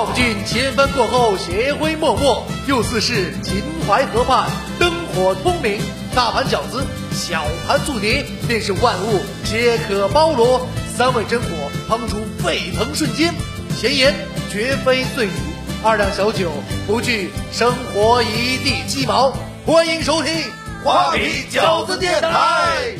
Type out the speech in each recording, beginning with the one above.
望尽千帆过后，斜晖脉脉，又似是秦淮河畔灯火通明。大盘饺子，小盘醋碟，便是万物皆可包罗。三味真火烹出沸腾瞬间，闲言绝非醉语，二两小酒不惧生活一地鸡毛。欢迎收听花皮饺子电台。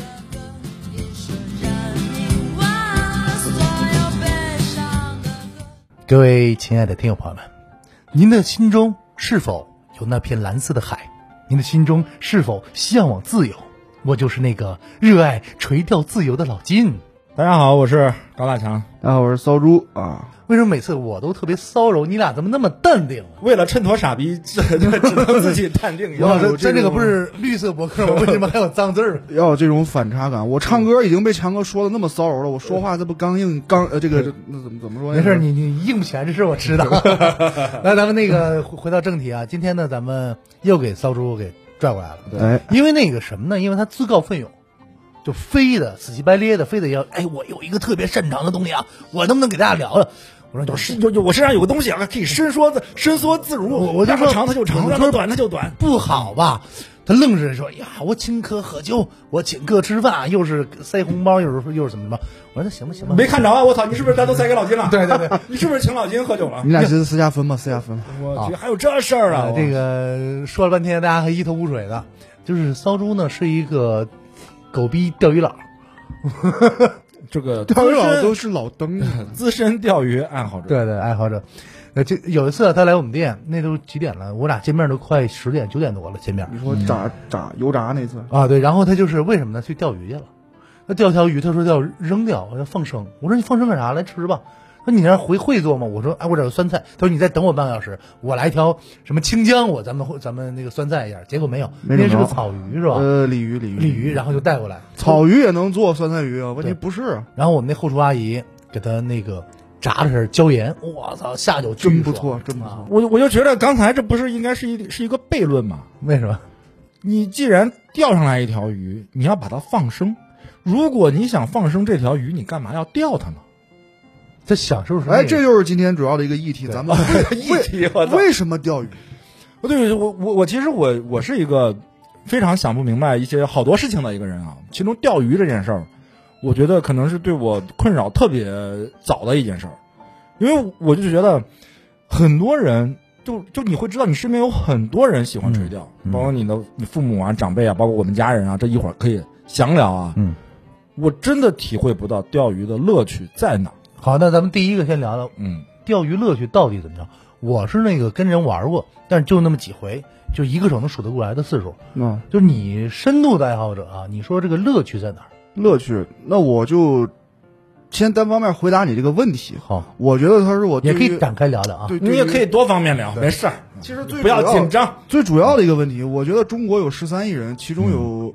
各位亲爱的听友朋友们，您的心中是否有那片蓝色的海？您的心中是否向往自由？我就是那个热爱垂钓自由的老金。 大家好，我是高大强。 大家好，我是骚猪啊。 为什么每次我都特别骚柔，你俩怎么那么淡定？ 为了衬托傻逼，只能自己淡定一下。 咱这个不是绿色博客吗？为什么还有脏字儿？ 要有这种反差感。我唱歌已经被强哥说的那么骚柔了，我说话这不刚硬这个那怎么说？ 没事，你硬不起来，这事我知道。来，咱们那个回到正题啊，今天呢，咱们又给骚猪给拽过来了。 对， 因为那个什么呢？因为他自告奋勇。就非的死乞白咧的，非得要我有一个特别擅长的东西啊，我能不能给大家聊聊？我说我身上有个东西啊，可以伸缩自如。 我就说长它就长，让它短它就短， 不好吧？他愣是说呀，我请客喝酒，我请客吃饭，又是塞红包，又是什么什么。我说那行吧行吧， 没看着啊！我操，你是不是单独塞给老金了？ 对对对， 你是不是请老金喝酒了？ 你俩私下分吧，私下分吧。 我去，还有这事儿啊！ 这个说了半天，大家还一头雾水的。就是骚猪呢是一个狗逼钓鱼佬。 这个钓鱼佬都是老登， 资深钓鱼爱好者。 对对，爱好者。这有一次他来我们店，那都几点了？我俩见面都快10点9点多了，见面。 你说油炸那次啊？对，然后他就是为什么呢？去钓鱼去了。他钓条鱼，他说要扔掉，要放生。我说你放生干啥？来吃吧。说你那会做吗？我说我这有酸菜。他说你再等我半个小时，我来一条什么清江，咱们那个酸菜一下。结果没有，那是个草鱼是吧？ 鲤鱼， 然后就带过来。 草鱼也能做酸菜鱼啊？问题不是。 然后我们那后厨阿姨给他那个炸的是椒盐，我操，下酒真不错，真不错。 我就觉得刚才这不是应该是一个悖论吗？ 为什么？ 你既然钓上来一条鱼，你要把它放生。如果你想放生这条鱼，你干嘛要钓它呢？ 这享受这就是今天主要的一个议题。咱们议题为什么钓鱼？ 对，我其实我是一个非常想不明白一些好多事情的一个人啊。其中钓鱼这件事儿，我觉得可能是对我困扰特别早的一件事儿，因为我就觉得很多人就你会知道，你身边有很多人喜欢垂钓，包括你父母啊、长辈啊，包括我们家人啊，这一会儿可以详聊啊。我真的体会不到钓鱼的乐趣在哪。 好，那咱们第一个先聊聊，钓鱼乐趣到底怎么着？我是那个跟人玩过，但是就那么几回，就一个手能数得过来的次数。就是你深度的爱好者啊，你说这个乐趣在哪儿？ 乐趣，那我就先单方面回答你这个问题。 好， 我觉得他是我也可以展开聊聊啊。 对， 你也可以多方面聊，没事。 其实不要紧张。 最主要的一个问题，我觉得中国有13亿人，其中有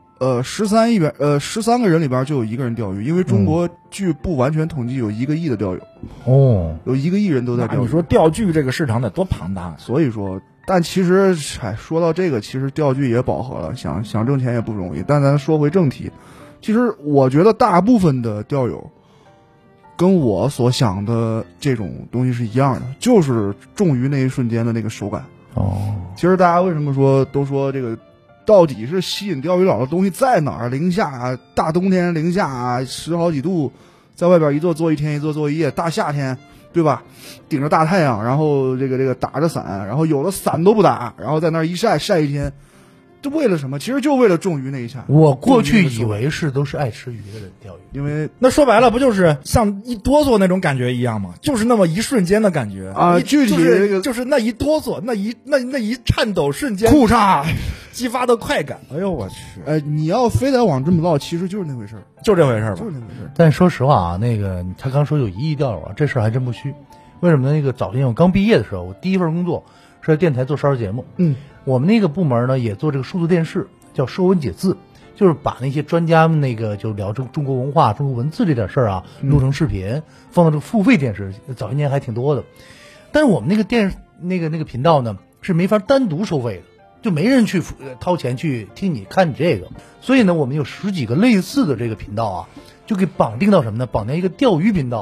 13个人里边就有1个人钓鱼，因为中国据不完全统计有1个亿的钓友。有1个亿人都在钓鱼。 你说钓具这个市场得多庞大？ 所以说，但其实说到这个，其实钓具也饱和了，想挣钱也不容易。但咱说回正题，其实我觉得大部分的钓友跟我所想的这种东西是一样的，就是中鱼那一瞬间的那个手感。其实大家为什么都说这个到底是吸引钓鱼佬的东西在哪儿？零下大冬天零下10好几度，在外边一坐一天，一坐一夜，大夏天对吧？顶着大太阳，然后这个打着伞，然后有的伞都不打，然后在那儿一晒一天，这为了什么？其实就为了中鱼那一下。 我过去以为都是爱吃鱼的人钓鱼， 因为那说白了不就是像一哆嗦那种感觉一样吗？就是那么一瞬间的感觉啊！具体这个就是那一哆嗦，那一颤抖瞬间， 裤衩激发的快感。哎呦我去！ 你要非得往这么唠，其实就是那回事儿， 就这回事儿吧， 就是那回事儿。 但说实话啊，那个他刚说有1亿钓友啊，这事儿还真不虚。为什么呢？那个早年我刚毕业的时候，我第一份工作是在电台做少儿节目。我们那个部门呢也做这个数字电视，叫说文解字，就是把那些专家们那个就聊中国文化、中国文字这点事儿啊，录成视频放到这个付费电视，早些年还挺多的。但是我们那个那个频道呢是没法单独收费的，就没人去掏钱去听你看你这个，所以呢我们有10几个类似的这个频道啊，就给绑定到什么呢？绑定一个钓鱼频道。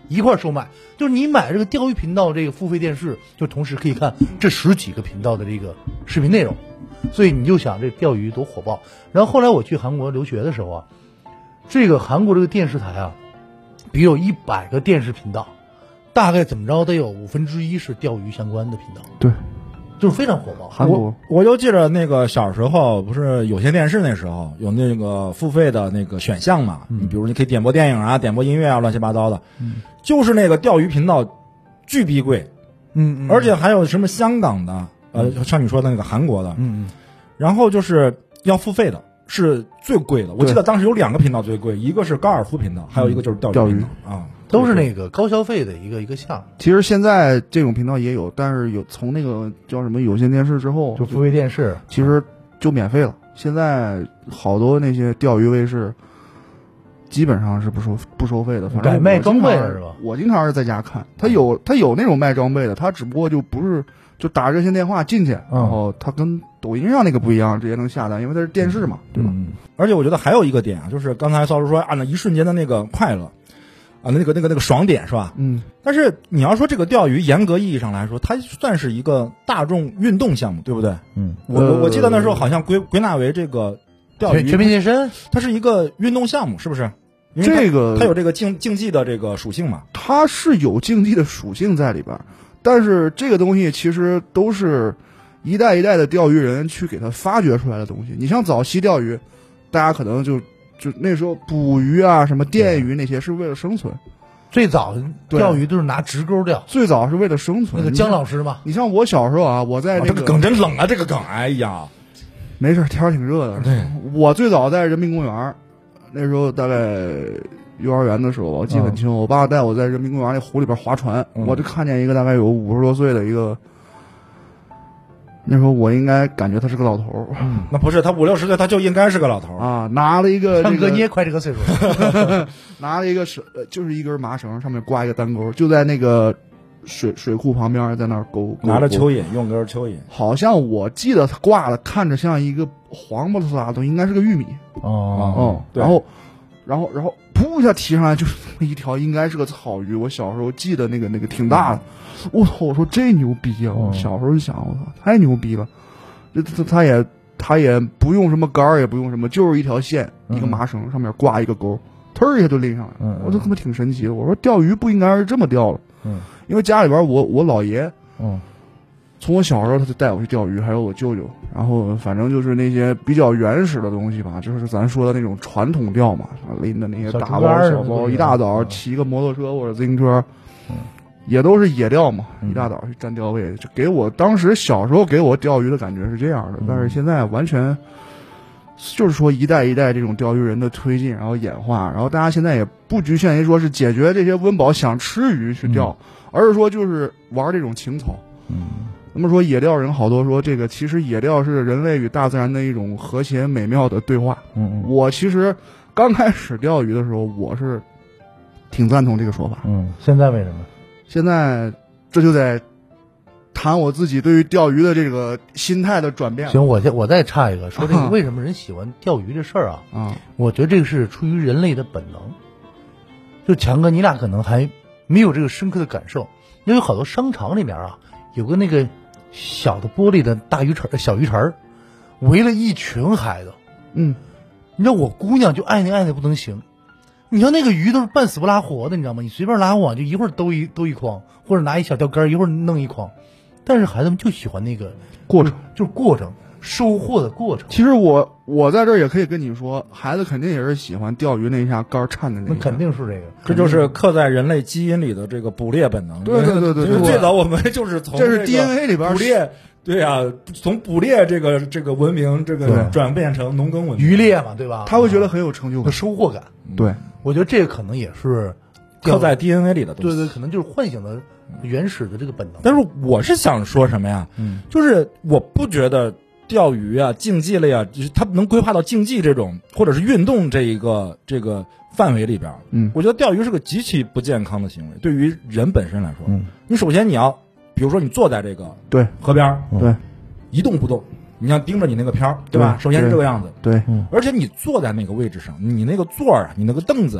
一块售卖。就是你买这个钓鱼频道这个付费电视，就同时可以看这10几个频道的这个视频内容，所以你就想这钓鱼多火爆。然后后来我去韩国留学的时候啊，这个韩国这个电视台啊，比如有100个电视频道，大概怎么着得有1/5是钓鱼相关的频道， 对， 就是非常火爆。 韩国我就记着那个小时候不是有线电视那时候有那个付费的那个选项嘛，你比如你可以点播电影啊，点播音乐啊，乱七八糟的，就是那个钓鱼频道巨逼贵，而且还有什么香港的，像你说的那个韩国的，然后就是要付费的，是最贵的。我记得当时有2个频道最贵，一个是高尔夫频道，还有一个就是钓鱼频道啊， 都是那个高消费的一个项目。 其实现在这种频道也有，但是有从那个叫什么有线电视之后， 就付费电视， 其实就免费了。现在好多那些钓鱼卫视基本上是不收费的，反正改卖装备了是吧？ 我经常是在家看，他有那种卖装备的，他只不过就不是就打热线电话进去，然后他跟抖音上那个不一样，直接能下单，因为它是电视嘛，对吧？ 而且我觉得还有一个点啊，就是刚才骚叔说那一瞬间的那个快乐啊，那个爽点是吧？但是你要说这个钓鱼，严格意义上来说，它算是一个大众运动项目，对不对？我记得那时候好像归纳为这个钓鱼全民健身， 它是一个运动项目，是不是？因为这个它有这个竞技的这个属性嘛， 它是有竞技的属性在里边，但是这个东西其实都是一代一代的钓鱼人去给它发掘出来的东西。你像早期钓鱼，大家可能就那时候捕鱼啊，什么电鱼那些是为了生存。 最早钓鱼都是拿直钩钓， 最早是为了生存。 那个姜老师嘛， 你像我小时候啊，我在这个梗真冷啊，这个梗，哎呀， 没事，天儿挺热的。 对， 我最早在人民公园，那时候大概幼儿园的时候，我记得很清。我爸带我在人民公园那湖里边划船，我就看见一个大概有50多岁的一个。那时候我应该感觉他是个老头那不是他50、60岁，他就应该是个老头啊！拿了一个唱歌你也快这个岁数， 拿了一个就是一根麻绳，上面挂一个单钩，就在那个水库旁边，在那儿勾， 拿着蚯蚓，用根蚯蚓， 好像我记得他挂的看着像一个黄不拉的，应该是个玉米然后噗一下提上来就是一条，应该是个草鱼。我小时候记得那个挺大的，我操！我说这牛逼啊！我小时候就想，我操，太牛逼了！他也不用什么杆也不用什么，就是一条线，一个麻绳上面挂一个钩，腾一下就拎上来了。我这他妈挺神奇的。我说钓鱼不应该是这么钓了，因为家里边我姥爷，从我小时候他就带我去钓鱼，还有我舅舅，然后反正就是那些比较原始的东西吧，就是咱说的那种传统钓嘛，拎的那些大包小包，一大早骑个摩托车或者自行车，也都是野钓嘛，一大早去站钓位，就给我当时小时候给我钓鱼的感觉是这样的，但是现在完全就是说一代一代这种钓鱼人的推进，然后演化，然后大家现在也不局限于说是解决这些温饱想吃鱼去钓，而是说就是玩这种情操。那么说野钓人好多说这个其实野钓是人类与大自然的一种和谐美妙的对话。我其实刚开始钓鱼的时候，我是挺赞同这个说法。 现在为什么？ 现在这就得谈我自己对于钓鱼的这个心态的转变。 行，我再插一个，说这个为什么人喜欢钓鱼这事儿我觉得这个是出于人类的本能。就强哥，你俩可能还没有这个深刻的感受，因为好多商场里面有个那个小的玻璃的小鱼池，围了一群孩子。你知道我姑娘就爱那不能行。你说那个鱼都是半死不拉活的，你知道吗？你随便拉网就一会儿兜一筐，或者拿一小钓竿一会儿弄一筐，但是孩子们就喜欢那个过程， 就是过程，收获的过程。 其实我在这儿也可以跟你说，孩子肯定也是喜欢钓鱼那一下竿颤的那一下。 那肯定是这个， 这就是刻在人类基因里的这个捕猎本能。 对， 最早我们就是从这是 DNA 里边捕猎。对啊，从捕猎这个文明转变成农耕文明， 渔猎嘛，对吧？ 他会觉得很有成就感、 收获感。 对， 我觉得这个可能也是刻在 DNA 里的东西。 对，可能就是唤醒的原始的这个本能。 但是我是想说什么呀？就是我不觉得钓鱼竞技类就是它能规划到竞技这种或者是运动这个范围里边。我觉得钓鱼是个极其不健康的行为，对于人本身来说。你首先你要。比如说你坐在这个河边， 对， 一动不动，你要盯着你那个漂，对吧？首先是这个样子， 对， 而且你坐在那个位置上，你那个座你那个凳子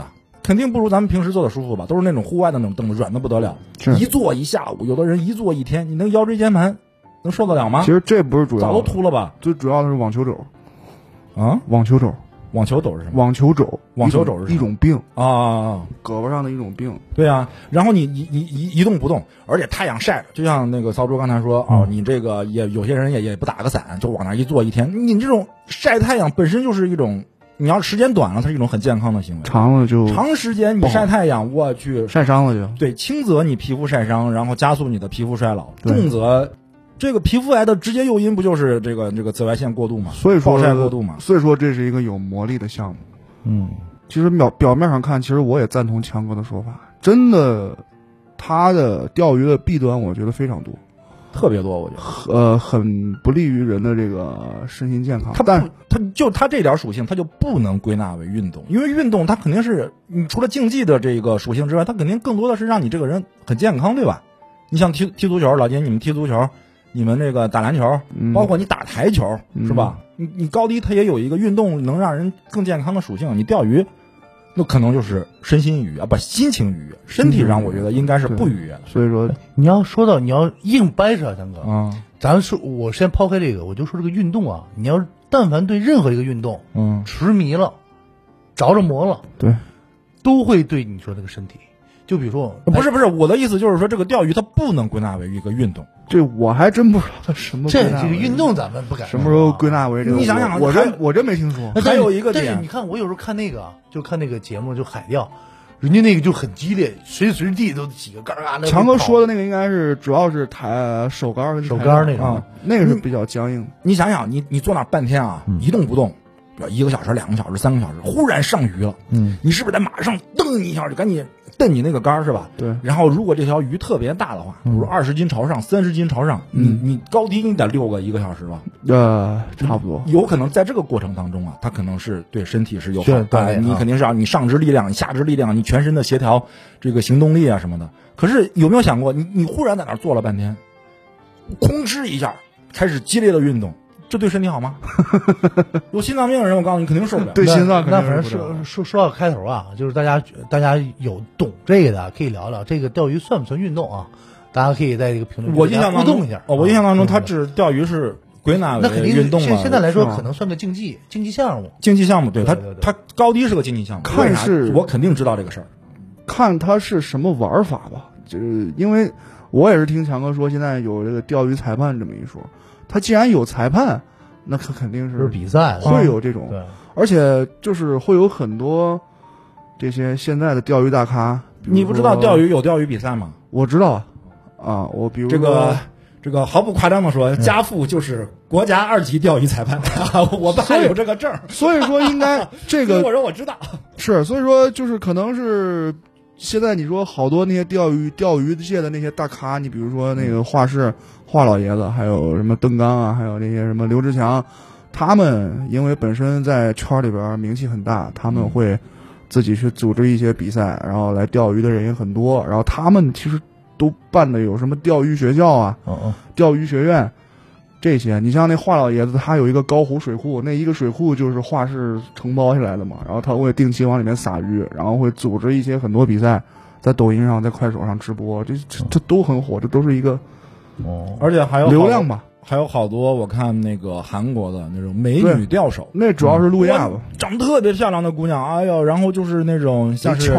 肯定不如咱们平时坐的舒服吧？都是那种户外的那种凳子，软的不得了，一坐一下午，有的人一坐一天，你那个腰椎间盘能受得了吗？ 其实这不是主要， 早都秃了吧？ 最主要的是网球肘啊， 网球肘。 网球肘是什么？ 网球肘， 网球肘是一种病啊， 胳膊上的一种病。 对啊，然后你一动不动，而且太阳晒着，就像那个骚猪刚才说啊，你这个也有些人也不打个伞，就往那一坐一天。你这种晒太阳本身就是一种，你要时间短了，它是一种很健康的行为。 长了就长时间你晒太阳，我去晒伤了就。 对，轻则你皮肤晒伤，然后加速你的皮肤衰老；重则这个皮肤癌的直接诱因不就是这个紫外线过度嘛？ 所以说暴晒过度嘛？ 所以说这是一个有魔力的项目。其实表面上看，其实我也赞同强哥的说法，真的，他的钓鱼的弊端，我觉得非常多， 特别多，我觉得， 很不利于人的这个身心健康。 他这点属性，他就不能归纳为运动，因为运动它肯定是你除了竞技的这个属性之外，它肯定更多的是让你这个人很健康，对吧？你像踢足球，老金你们踢足球，你们这个打篮球，包括你打台球，是吧？你高低它也有一个运动能让人更健康的属性。你钓鱼，那可能就是身心愉悦，不心情愉悦，身体上我觉得应该是不愉悦的。 所以说， 你要说到你要硬掰扯，强哥啊， 咱说，我先抛开这个，我就说这个运动啊，你要但凡对任何一个运动，痴迷了，着魔了， 对， 都会对你说这个身体。就比如说， 不是，我的意思就是说，这个钓鱼它不能归纳为一个运动。 这我还真不知道它什么这个运动咱们不敢什么时候归纳为这个。 你想想， 我真没听说。 还有一个点， 但是你看我有时候看那个，就看那个节目，就海钓，人家那个就很激烈，随时随地都几个杆啊。 强哥说的那个应该是主要是手杆那种， 那个是比较僵硬。 你想想，你坐那半天啊，一动不动，比如1个小时、2个小时、3个小时，忽然上鱼了，你是不是得马上蹬一下就赶紧蹬你那个杆是吧？ 对。 然后如果这条鱼特别大的话，比如20斤朝上、30斤朝上，你高低你得遛个1个小时吧？ 差不多。 有可能在这个过程当中啊，它可能是对身体是有好的，你肯定是要你上肢力量、你下肢力量、你全身的协调这个行动力啊什么的。可是有没有想过，你忽然在那儿坐了半天，空吱一下开始激烈的运动，这对身体好吗？有心脏病的人，我告诉你肯定受不了。 对心脏肯定那反正说到开头啊，就是大家有懂这个的可以聊聊这个钓鱼算不算运动啊？大家可以在这个评论我印象当中互动一下。 我印象当中，他钓鱼是归纳为运动了。 现在来说可能算个竞技项目。 竞技项目，对它高低是个竞技项目。 看是我肯定知道这个事儿， 看它是什么玩法吧。就是因为我也是听强哥说，现在有这个钓鱼裁判这么一说。他既然有裁判，那他肯定是比赛会有这种， 对， 而且就是会有很多这些现在的钓鱼大咖。 你不知道钓鱼有钓鱼比赛吗？ 我知道啊，我比如这个毫不夸张的说，家父就是国家2级钓鱼裁判，我爸有这个证， 所以说应该这个我说我知道是，所以说就是可能是现在你说好多那些钓鱼界的那些大咖，你比如说那个华老爷子，还有什么邓刚啊，还有那些什么刘志强，他们因为本身在圈里边名气很大，他们会自己去组织一些比赛，然后来钓鱼的人也很多，然后他们其实都办的有什么钓鱼学校啊，钓鱼学院这些。你像那华老爷子，他有一个高湖水库，那一个水库就是华氏承包下来的嘛，然后他会定期往里面撒鱼，然后会组织一些很多比赛，在抖音上、在快手上直播，这都很火，这都是一个而且还有流量吧。 还有好多我看那个韩国的那种美女钓手， 那主要是路亚吧， 长得特别漂亮的姑娘，哎呦，然后就是那种像是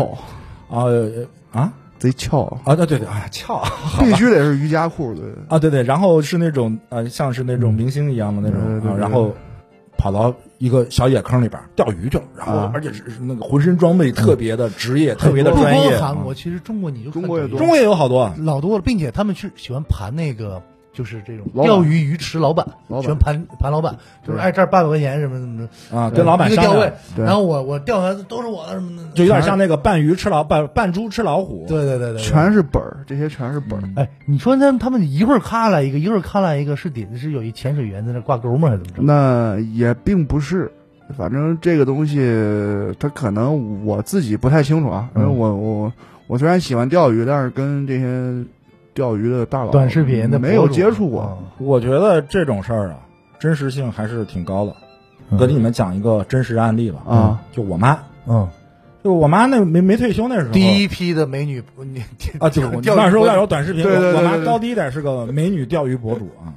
贼翘啊，对，哎呀，翘， 必须得是瑜伽裤，对啊，对，然后是那种像是那种明星一样的那种，然后跑到一个小野坑里边钓鱼去了，然后而且是那个浑身装备特别的职业，特别的专业。 韩国其实中国中国也有好多老多了，并且他们是喜欢盘那个。就是这种钓鱼鱼池老板喜欢盘老板，就是这儿800块钱什么啊，跟老板商量，然后我钓完都是我的什么的， 就有点像那个扮猪吃老虎， 对， 全是本儿，这些全是本儿。 哎，你说他们一会儿咔来一个，一会儿咔来一个，是底下是有一潜水员在那挂钩吗？还是怎么着？ 那也并不是，反正这个东西它可能我自己不太清楚啊，因为我虽然喜欢钓鱼，但是跟这些钓鱼的大佬短视频的没有接触过。 我觉得这种事儿啊，真实性还是挺高的。跟你们讲一个真实案例吧。 啊， 就我妈， 就我妈那没退休那时候， 第一批的美女你啊，就那时候要有短视频， 对我妈高低点是个美女钓鱼博主啊。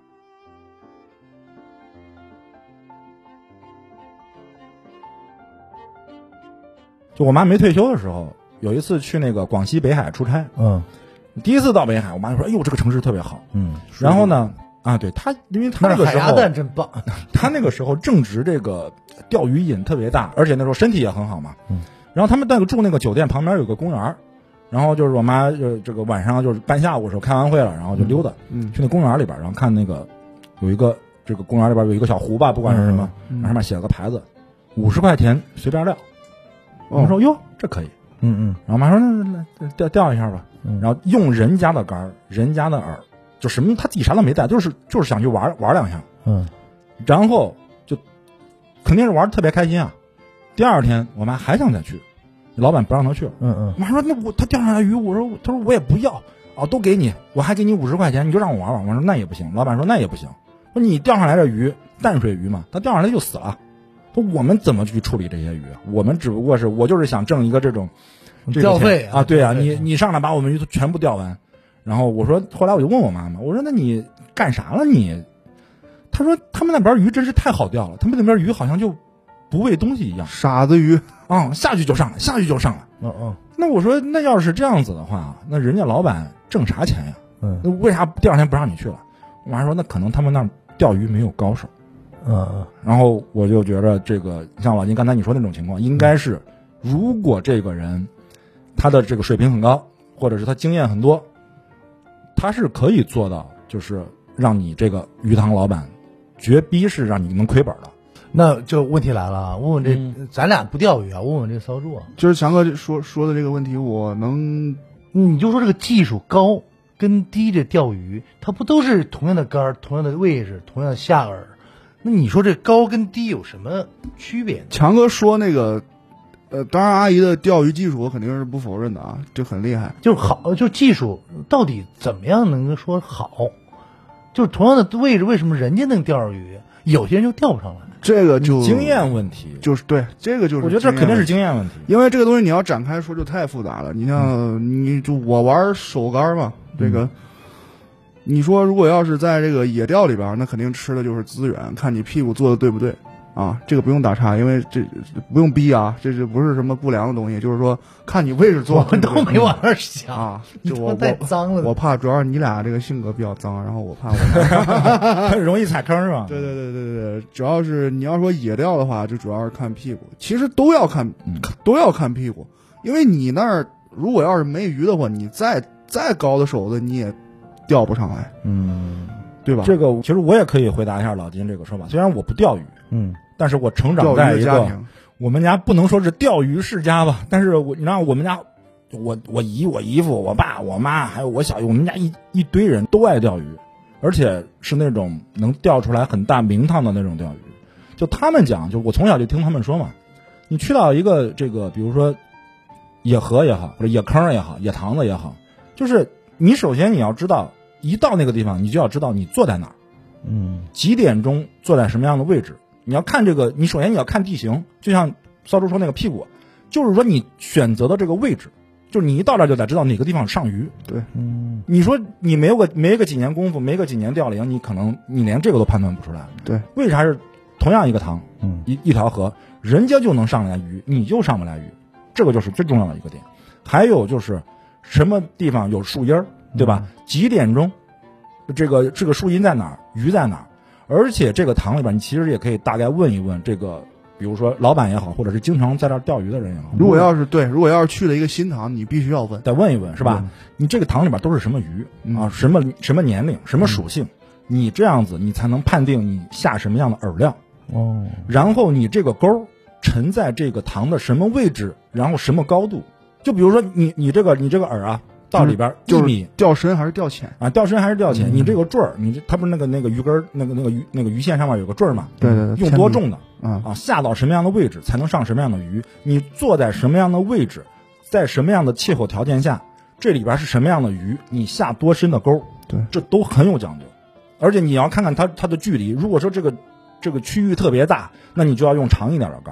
就我妈没退休的时候，有一次去那个广西北海出差，第一次到北海，我妈就说：“哎呦，这个城市特别好。”然后呢，啊，对她，因为她那个时候海鸭蛋真棒， 她那个时候正值这个钓鱼瘾特别大，而且那时候身体也很好嘛。然后他们那个住那个酒店旁边有个公园，然后就是我妈这个晚上就是半下午的时候开完会了，然后就溜达，去那公园里边，然后看那个有一个这个公园里边有一个小湖吧，不管是什么，上面写了个牌子，50块钱随便钓。我说哟，这可以，然后我妈说那钓一下吧，然后用人家的竿，人家的饵，就什么他自己啥都没带，就是想去玩两下，然后就肯定是玩得特别开心啊。第二天我妈还想再去，老板不让她去了，我妈说那他钓上来鱼，他说我也不要啊，都给你，我还给你50块钱，你就让我玩玩。我说那也不行，老板说那也不行，说你钓上来的鱼淡水鱼嘛，它钓上来就死了。说我们怎么去处理这些鱼？我们只不过是我就是想挣一个这种钓费啊，对啊，你上来把我们鱼都全部钓完，然后我说，后来我就问我妈妈，我说那你干啥了你？她说他们那边鱼真是太好钓了，他们那边鱼好像就不喂东西一样， 傻子鱼啊，下去就上来，下去就上来。那我说那要是这样子的话，那人家老板挣啥钱呀？那为啥第二天不让你去了？我妈说那可能他们那儿钓鱼没有高手。然后我就觉得这个像老金刚才你说那种情况，应该是如果这个人他的这个水平很高，或者是他经验很多，他是可以做到，就是让你这个鱼塘老板绝逼是让你能亏本的。 那就问题来了啊，问问这咱俩不钓鱼啊，问问这骚柱啊， 就是强哥说的这个问题，我能， 你就说这个技术高跟低这钓鱼，它不都是同样的竿、同样的位置、同样的下饵？那你说这高跟低有什么区别呢？ 强哥说那个，当然阿姨的钓鱼技术我肯定是不否认的啊，这很厉害。 就好，就技术到底怎么样能够说好？就同样的位置，为什么人家能钓上鱼，有些人就钓不上来？ 这个就经验问题， 就是对这个就是， 我觉得这肯定是经验问题， 因为这个东西你要展开说就太复杂了。你像你就我玩手竿嘛，这个。你说如果要是在这个野钓里边，那肯定吃的就是资源，看你屁股做的对不对啊？这个不用打岔，因为这不用逼啊，这不是什么不良的东西，就是说看你位置做的。 我都没往那儿想啊，就我太脏了。 我怕主要是你俩这个性格比较脏，然后我怕我容易踩坑是吧？ 对，主要是你要说野钓的话，就主要是看屁股，其实都要看屁股，因为你那儿如果要是没鱼的话，你再高的手子你也钓不上来，对吧？ 这个其实我也可以回答一下老金这个说法。虽然我不钓鱼，但是我成长在一个我们家不能说是钓鱼世家吧，但是你知道我们家，我姨、我姨夫、我爸、我妈还有我小姨，我们家一堆人都爱钓鱼，而且是那种能钓出来很大名堂的那种钓鱼。就他们讲，就我从小就听他们说嘛，你去到一个这个，比如说野河也好，或者野坑也好，野塘子也好，就是你首先你要知道。一到那个地方，你就要知道你坐在哪儿，几点钟坐在什么样的位置。你要看这个，你首先你要看地形，就像骚猪说那个屁股，就是说你选择的这个位置，就是你一到这儿就得知道哪个地方上鱼。 对， 你说你没个几年功夫，没个几年钓龄，你可能你连这个都判断不出来。 对， 为啥是同样一个塘，一条河，人家就能上来鱼，你就上不来鱼，这个就是最重要的一个点。还有就是什么地方有树荫儿。对吧？几点钟，这个树荫在哪儿，鱼在哪儿？而且这个塘里边，你其实也可以大概问一问这个，比如说老板也好，或者是经常在这儿钓鱼的人也好。 如果要是去了一个新塘，你必须要问， 得问一问，是吧？你这个塘里边都是什么鱼啊？什么年龄，什么属性？你这样子，你才能判定你下什么样的饵量。然后你这个钩沉在这个塘的什么位置，然后什么高度？就比如说你这个饵啊。到里边1米， 钓深还是钓浅啊？钓深还是钓浅？你这个坠儿，它不是那个鱼竿那个鱼线上面有个坠儿嘛？ 对， 用多重的下到什么样的位置才能上什么样的鱼？你坐在什么样的位置，在什么样的气候条件下，这里边是什么样的鱼？你下多深的钩？ 对， 这都很有讲究。而且你要看看它的距离，如果说这个区域特别大，那你就要用长一点的竿。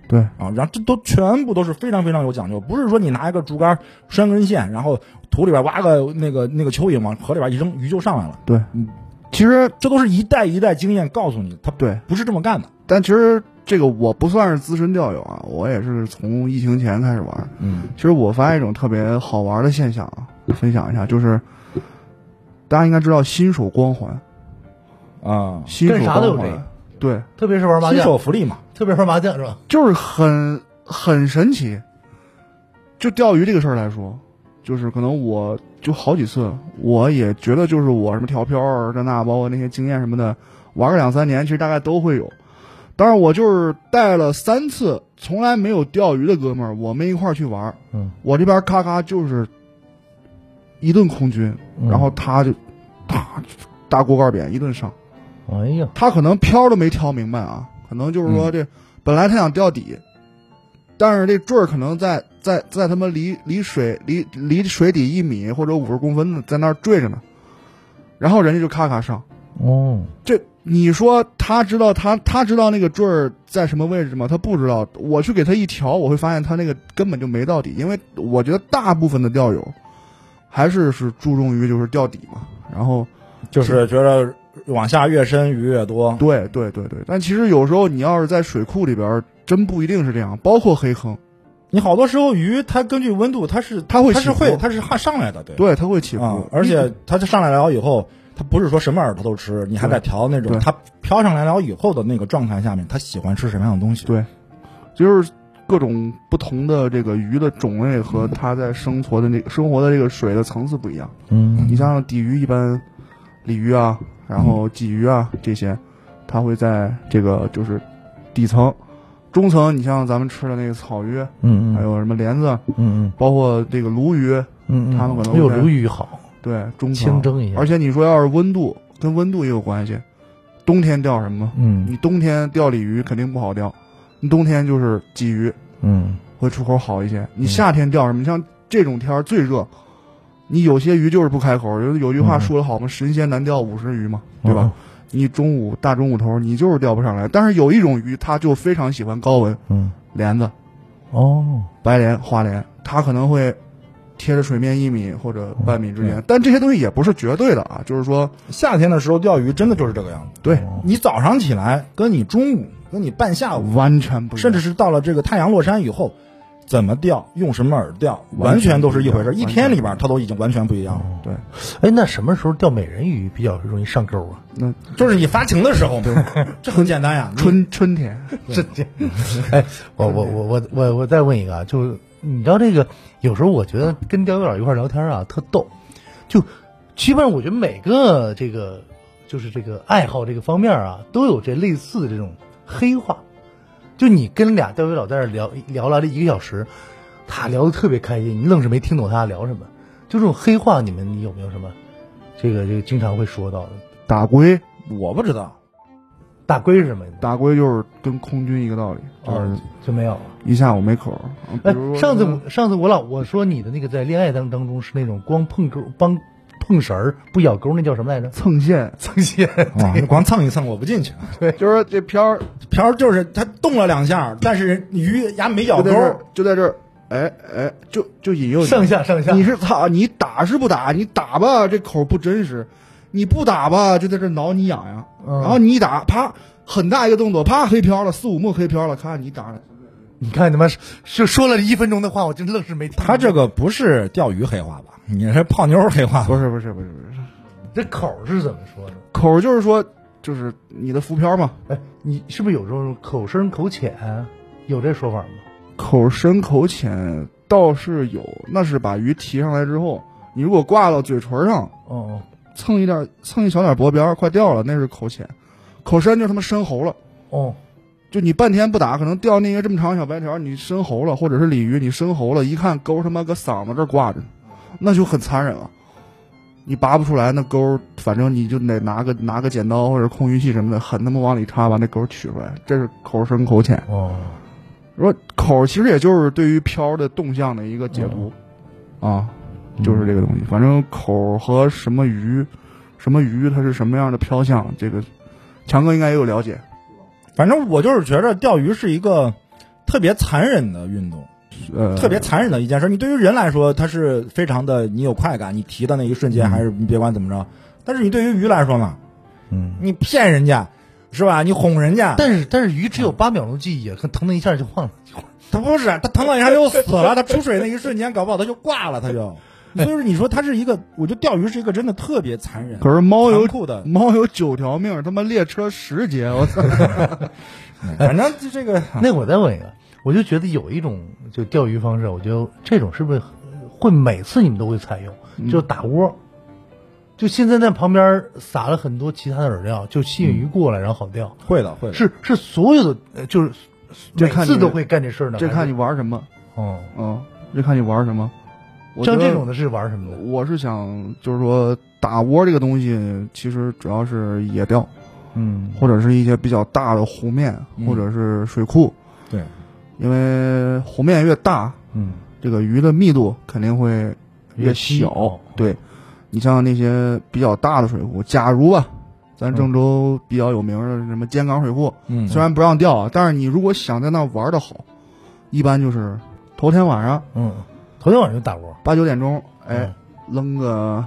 对啊，然后这都全部都是非常非常有讲究，不是说你拿一个竹竿拴根线，然后土里边挖个那个蚯蚓往河里边一扔，鱼就上来了。 对，其实这都是一代一代经验告诉你，他对不是这么干的。 但其实这个我不算是资深钓友啊，我也是从疫情前开始玩。其实我发现一种特别好玩的现象啊，分享一下，就是大家应该知道新手光环啊， 新手干啥都有光环，对， 特别是玩麻将， 新手福利嘛， 特别是玩麻将是吧？ 就是很神奇。就钓鱼这个事儿来说，就是可能我就好几次，我也觉得就是我什么调漂啊这那，包括那些经验什么的，玩个2-3年，其实大概都会有。当然我就是带了3次从来没有钓鱼的哥们儿，我们一块儿去玩，我这边咔咔就是一顿空军，然后他就大锅盖扁一顿上。 哎呀， 他可能漂都没挑明白啊，可能就是说这本来他想钓底，但是这坠儿可能在他妈离水底1米或者50公分的在那儿坠着呢，然后人家就咔咔上。这你说他知道他知道那个坠儿在什么位置吗？他不知道。我去给他一调，我会发现他那个根本就没到底，因为我觉得大部分的钓友还是注重于就是钓底嘛，然后就是觉得往下越深鱼越多。 对，但其实有时候你要是在水库里边，真不一定是这样，包括黑坑。 你好多时候鱼它根据温度它是上来的， 对，它会起伏， 而且它上来了以后，它不是说什么饵它都吃，你还得调那种它飘上来了以后的那个状态下面，它喜欢吃什么样的东西。 对，就是各种不同的这个鱼的种类和它在生活的这个水的层次不一样。你像底鱼一般，鲤鱼啊，然后鲫鱼啊这些，它会在这个就是底层。中层，你像咱们吃的那个草鱼，还有什么莲子，包括这个鲈鱼，他们可能鲈鱼好， 对，中层清蒸一下。 而且你说要是温度，跟温度也有关系。冬天钓什么？你冬天钓鲤鱼肯定不好钓，你冬天就是鲫鱼，会出口好一些。你夏天钓什么？你像这种天最热，你有些鱼就是不开口。有句话说得好嘛，神仙难钓50鱼嘛，对吧？你大中午头你就是钓不上来，但是有一种鱼它就非常喜欢高温，莲子，白莲、花莲，它可能会贴着水面1米或者半米之间，但这些东西也不是绝对的啊，就是说夏天的时候钓鱼真的就是这个样子。 对， 你早上起来跟你中午跟你半下午完全不一样， 甚至是到了这个太阳落山以后，怎么钓，用什么饵钓，完全都是一回事。一天里边它都已经完全不一样了。 对， 哎，那什么时候钓美人鱼比较容易上钩啊？ 那就是你发情的时候，这很简单呀。 春天， 春天。哎，我再问一个啊，就你知道这个，有时候我觉得跟钓鱼佬一块聊天啊，特逗。就基本上我觉得每个这个就是这个爱好这个方面啊，都有这类似的这种黑话。就你跟俩钓鱼佬在这聊了1个小时，他聊得特别开心，你愣是没听懂他聊什么。就这种黑话，你有没有什么这个经常会说到的？ 打龟我不知道， 打龟是什么？ 打龟就是跟空军一个道理， 就没有一下午没口。 哎，上次我说你的那个在恋爱当中是那种光碰钩碰绳儿不咬钩，那叫什么来着？ 蹭线， 光蹭一蹭我不进去。 对，就是这漂就是它动了2下，但是鱼牙没咬钩， 就在这儿，哎，就引诱你上下。 你是你打是不打？你打吧，这口不真实；你不打吧，就在这挠你痒痒。然后你一打，啪，很大一个动作，啪，黑漂了，4-5目黑漂了，看你打了。 你看他妈就说了1分钟的话，我真愣是没听。 他这个不是钓鱼黑话吧？你是泡妞黑话？ 不是， 这口是怎么说的？ 口就是说，就是你的浮漂嘛。 哎，你是不是有时候口深口浅，有这说法吗？ 口深口浅倒是有，那是把鱼提上来之后，你如果挂到嘴唇上，蹭一小点薄边快掉了，那是口浅。口深就他妈深喉了。就你半天不打，可能钓那个这么长小白条，你深喉了，或者是鲤鱼你深喉了，一看钩他妈搁嗓子这挂着，那就很残忍了。你拔不出来那钩，反正你就得拿个剪刀或者空余器什么的，狠他妈往里插，把那钩取出来。这是口深口浅。说口其实也就是对于漂的动向的一个解读，就是这个东西。反正口和什么鱼它是什么样的漂向，这个强哥应该也有了解。 反正我就是觉得钓鱼是一个特别残忍的运动，特别残忍的一件事。你对于人来说，它是非常的，你有快感，你提的那一瞬间，还是你别管怎么着。但是你对于鱼来说呢，你骗人家是吧？你哄人家， 但是鱼只有8秒钟记忆，疼的一下就忘了。 它不是，它疼了一下就死了，它出水那一瞬间，搞不好它就挂了，它就。所以说，你说它是一个，我觉得钓鱼是一个真的特别残忍。 可是猫有9条命，他妈列车10节，我操！ 反正这个， 那我再问一个，我就觉得有一种就钓鱼方式，我觉得这种是不是会每次你们都会采用？就打窝，就现在在旁边撒了很多其他的饵料，就吸引鱼过来，然后好钓。 会的。 是所有的，就是每次都会干这事呢？ 这看你玩什么。这看你玩什么。 像这种的是玩什么的？ 我是想就是说打窝这个东西，其实主要是野钓，或者是一些比较大的湖面，或者是水库。 对， 因为湖面越大，这个鱼的密度肯定会越小。对，你像那些比较大的水库，假如吧，咱郑州比较有名的什么尖岗水库，虽然不让钓，但是你如果想在那玩的好，一般就是头天晚上， 头天晚上就打窝 ，8、9点钟，扔个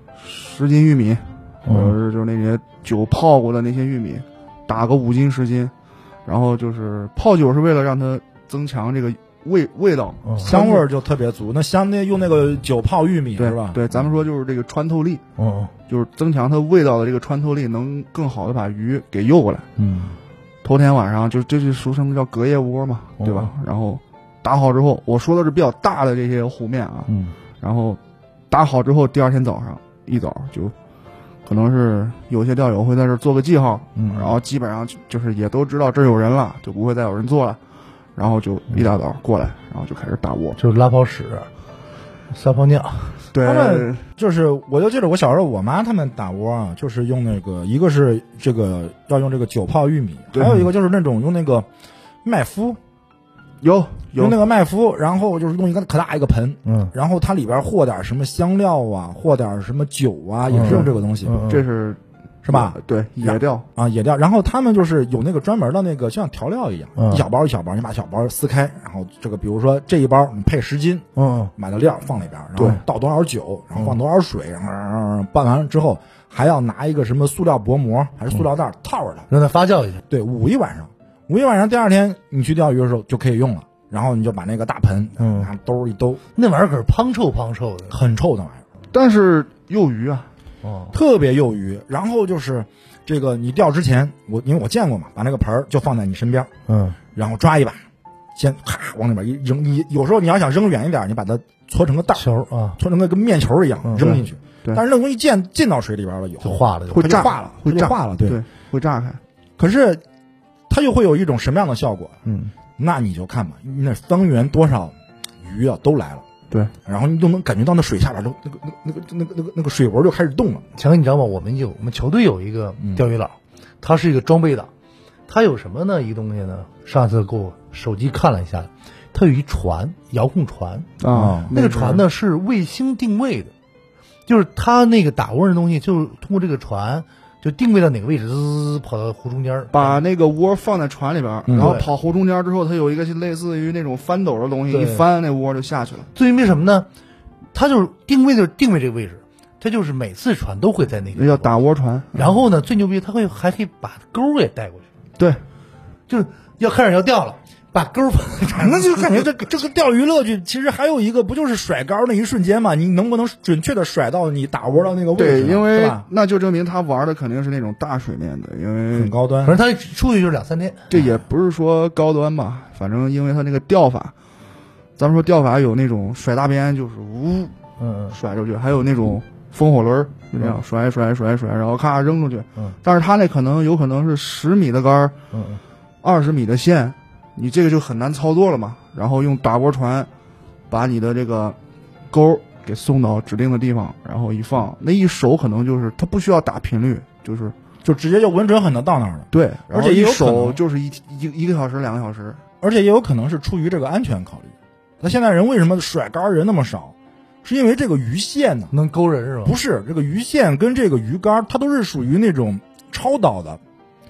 10斤玉米，或者是就是那些酒泡过的那些玉米，打个5斤10斤，然后就是泡酒是为了让它增强这个味道， 香味就特别足。那用那个酒泡玉米是吧？ 对，咱们说就是这个穿透力，就是增强它味道的这个穿透力，能更好的把鱼给诱过来。头天晚上这就俗称的叫隔夜窝嘛，对吧？然后打好之后，我说的是比较大的这些湖面啊，然后打好之后，第二天早上一早就可能是有些钓友会在这做个记号，然后基本上就是也都知道这有人了，就不会再有人做了，然后就一大早过来，然后就开始打窝， 就是拉泡屎、撒泡尿。 对， 他们就是我就记得我小时候我妈他们打窝啊，就是用那个一个是这个要用这个酒泡玉米，还有一个就是那种用那个麦麸。用那个麦麸，然后就是用一个可大一个盆，然后它里边和点什么香料啊，和点什么酒啊，也是用这个东西， 这是吧？ 对，野钓啊，野钓。然后他们就是有那个专门的那个，就像调料一样，一小包一小包，你把小包撕开，然后这个比如说这一包你配10斤，买的料放里边，然后倒多少酒，然后放多少水，然后拌完了之后还要拿一个什么塑料薄膜还是塑料袋套着它， 让它发酵一下， 对，捂一晚上。第二天你去钓鱼的时候就可以用了，然后你就把那个大盆，拿兜一兜， 那玩意儿可是滂臭的， 很臭的玩意儿， 但是诱鱼啊， 特别诱鱼。然后就是这个你钓之前，因为我见过嘛，把那个盆就放在你身边，然后抓一把，先咔往里边一扔，你有时候你要想扔远一点，你把它搓成个蛋球啊， 搓成个跟面球一样扔进去。但是那东西进到水里边了以后， 就化了， 会炸了，会化了，对， 会炸开。 可是它又会有一种什么样的效果？那你就看吧，那方圆多少鱼啊都来了， 对， 然后你都能感觉到那水下边都那个水纹就开始动了。 强，你知道吗？我们球队有一个钓鱼佬，他是一个装备党，他有什么呢？一个东西呢？上次给我手机看了一下，他有一船，遥控船啊， 那个船呢是卫星定位的，就是他那个打窝的东西，就是通过这个船。就定位到哪个位置，跑到湖中间， 把那个窝放在船里边，然后跑湖中间之后，它有一个类似于那种翻斗的东西，一翻那窝就下去了。 最因为什么呢？它就是定位这个位置，它就是每次船都会在那个。 那叫打窝船。 然后呢，最牛逼，它还可以把钩给带过去。 对， 就是要开始要钓了。把钩放在船， 那就感觉这个钓鱼乐趣，其实还有一个不就是甩竿那一瞬间嘛？你能不能准确的甩到你打窝到那个位置？ 对，因为那就证明他玩的肯定是那种大水面的，因为很高端。 反正他出去就是2、3天。 这也不是说高端吧，反正因为他那个钓法，咱们说钓法有那种甩大鞭，就是甩出去，还有那种风火轮，就这样甩，然后咔扔出去。但是他那有可能是10米的竿，20米的线。你这个就很难操作了嘛，然后用打窝船把你的这个钩给送到指定的地方，然后一放，那一手可能就是它不需要打频率，就直接就稳准狠的到那儿了。 对， 而且一手就是一个小时2个小时， 而且也有可能是出于这个安全考虑。那现在人为什么甩竿人那么少？是因为这个鱼线呢能勾人是吧？ 不是，这个鱼线跟这个鱼竿它都是属于那种超导的。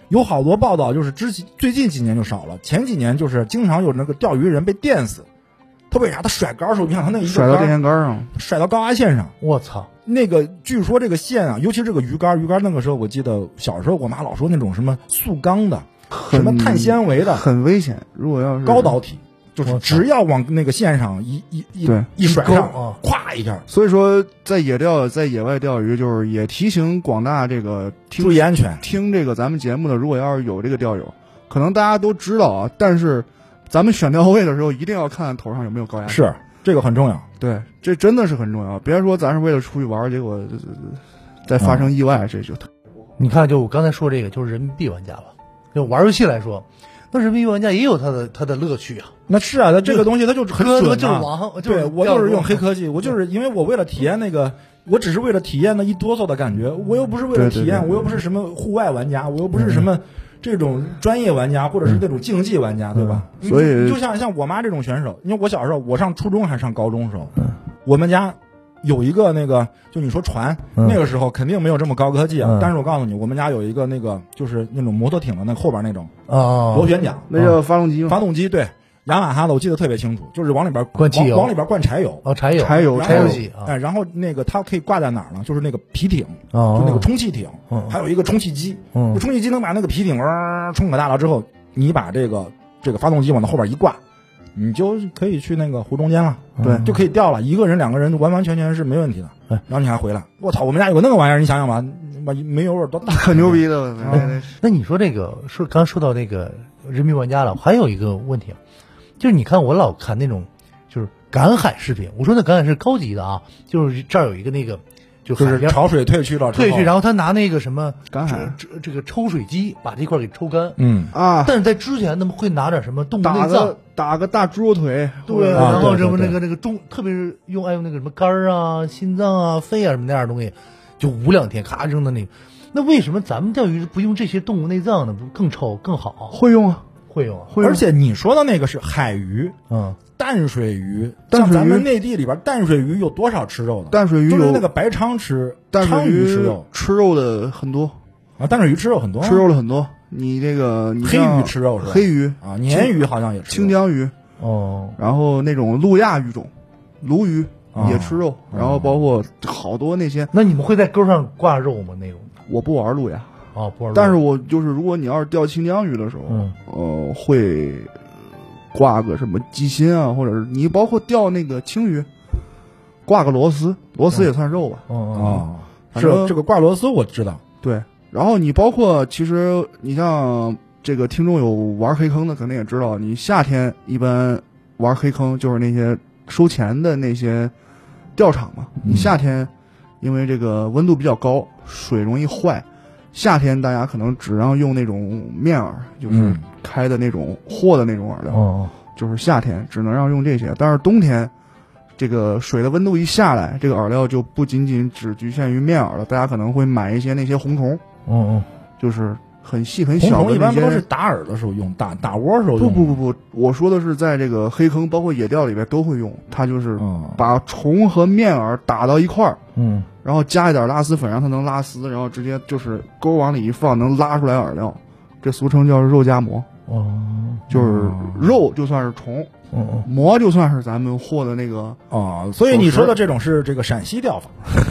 有好多报道就是最近几年就少了，前几年就是经常有那个钓鱼人被电死，他为啥？他甩竿的时候，你看他那一个甩到电线杆上， 甩到高压线上， 我操！ 那个据说这个线啊，尤其这个鱼竿那个时候我记得小时候我妈老说那种什么塑钢的，什么碳纤维的， 很危险。如果要是高导体。就是只要往那个线上一甩上，咵一下。 所以说，在野外钓鱼，就是也提醒广大这个注意安全。 听这个咱们节目的，如果要是有这个钓友，可能大家都知道啊，但是咱们选钓位的时候，一定要看头上有没有高压线。 是，这个很重要。 对，这真的是很重要。别说咱是为了出去玩，结果再发生意外，这就。 你看，就我刚才说这个，就是人民币玩家了。就玩游戏来说。那人民币玩家也有他的乐趣啊， 那是啊，他这个东西他就很准啊， 就是王， 对我就是用黑科技，我就是因为我为了体验那个，我只是为了体验那一哆嗦的感觉，我又不是为了体验，我又不是什么户外玩家，我又不是什么这种专业玩家或者是那种竞技玩家，对吧？ 所以就像我妈这种选手，因为我小时候我上初中还上高中的时候，我们家。有一个那个，就你说船，那个时候肯定没有这么高科技啊。但是我告诉你，我们家有一个那个，就是那种摩托艇的那后边那种螺旋桨， 那叫发动机吗？ 发动机对，雅马哈的，我记得特别清楚，就是往里边灌汽油， 往里边灌柴油， 柴油机啊。 哎，然后那个它可以挂在哪儿呢？就是那个皮艇，就那个充气艇，还有一个充气机，充气机能把那个皮艇充可大了之后，你把这个发动机往那后边一挂。你就可以去那个湖中间了， 对， 就可以钓了。一个人、两个人完全是没问题的。然后你还回来，我操！我们家有个那个玩意儿，你想想吧，煤油味多大， 很牛逼的。 那你说这个刚说到那个人民玩家了，还有一个问题，就是你看我老看那种就是赶海视频，我说那赶海是高级的啊，就是这儿有一个那个就是潮水退去了， 然后他拿那个什么赶海这个抽水机把这块给抽干，但是在之前他们会拿点什么动物内脏。 打个大猪肉腿， 对，然后什么那个特别是爱用那个什么肝啊、心脏啊、肺啊什么那样的东西，就捂2天，咔扔的那个。那为什么咱们钓鱼不用这些动物内脏呢？不更臭更好？ 会用啊， 会用。 而且你说的那个是海鱼，淡水鱼，像咱们内地里边淡水鱼有多少吃肉的？ 淡水鱼就是那个白鲳吃， 淡水鱼吃肉的很多啊，淡水鱼吃肉很多， 吃肉的很多。你这个黑鱼吃肉是吧？ 黑鱼啊，鲶鱼好像也吃， 清江鱼然后那种路亚鱼种，鲈鱼也吃肉，然后包括好多那些。 那你们会在钩上挂肉吗？那种我不玩路亚不玩路亚， 但是我就是如果你要是钓清江鱼的时候，会挂个什么鸡心啊，或者是你包括钓那个青鱼，挂个螺丝也算肉吧？ 是这个挂螺丝我知道， 对。然后你包括其实你像这个听众有玩黑坑的，肯定也知道，你夏天一般玩黑坑就是那些收钱的那些钓场嘛。你夏天因为这个温度比较高，水容易坏，夏天大家可能只让用那种面饵，就是开的那种货的那种饵料，就是夏天只能让用这些。但是冬天这个水的温度一下来，这个饵料就不仅仅只局限于面饵了，大家可能会买一些那些红虫。就是很细很小的那些。红虫一般不都是打饵的时候用，打窝时候用？ 不，我说的是在这个黑坑包括野钓里边都会用，它就是把虫和面饵打到一块儿，然后加一点拉丝粉让它能拉丝，然后直接就是钩往里一放能拉出来饵料，这俗称叫肉夹馍。就是肉就算是虫，馍就算是咱们货的那个所以你说的这种是这个陕西钓法。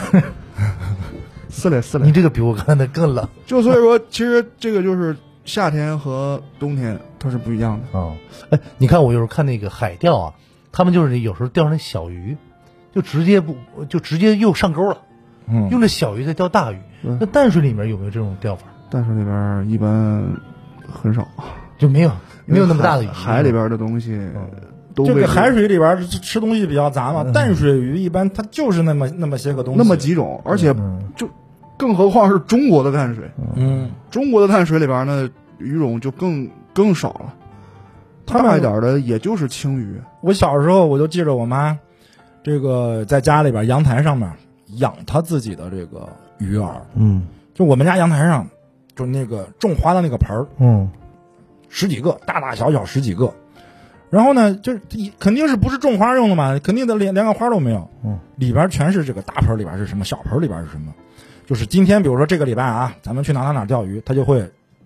是嘞， 你这个比我刚才的更冷。 就所以说，其实这个就是夏天和冬天它是不一样的你看我有时候看那个海钓啊，他们就是有时候钓上小鱼，就直接又上钩了，用这小鱼在钓大鱼。那淡水里面有没有这种钓法？ 淡水里边一般很少， 就没有那么大的鱼。 海里边的东西。 这个海水里边吃东西比较杂嘛，淡水鱼一般它就是那么些个东西， 那么几种，而且就更何况是中国的淡水，中国的淡水里边呢鱼种就更少了，大一点的也就是青鱼。 我小时候我就记着我妈这个在家里边阳台上面养她自己的这个鱼饵，就我们家阳台上就那个种花的那个盆儿，十几个，大大小小十几个。然后呢，就是肯定是不是种花用的嘛，肯定的连个花都没有。里边全是这个大盆里边是什么，小盆里边是什么。就是今天比如说这个礼拜啊，咱们去哪钓鱼，他就会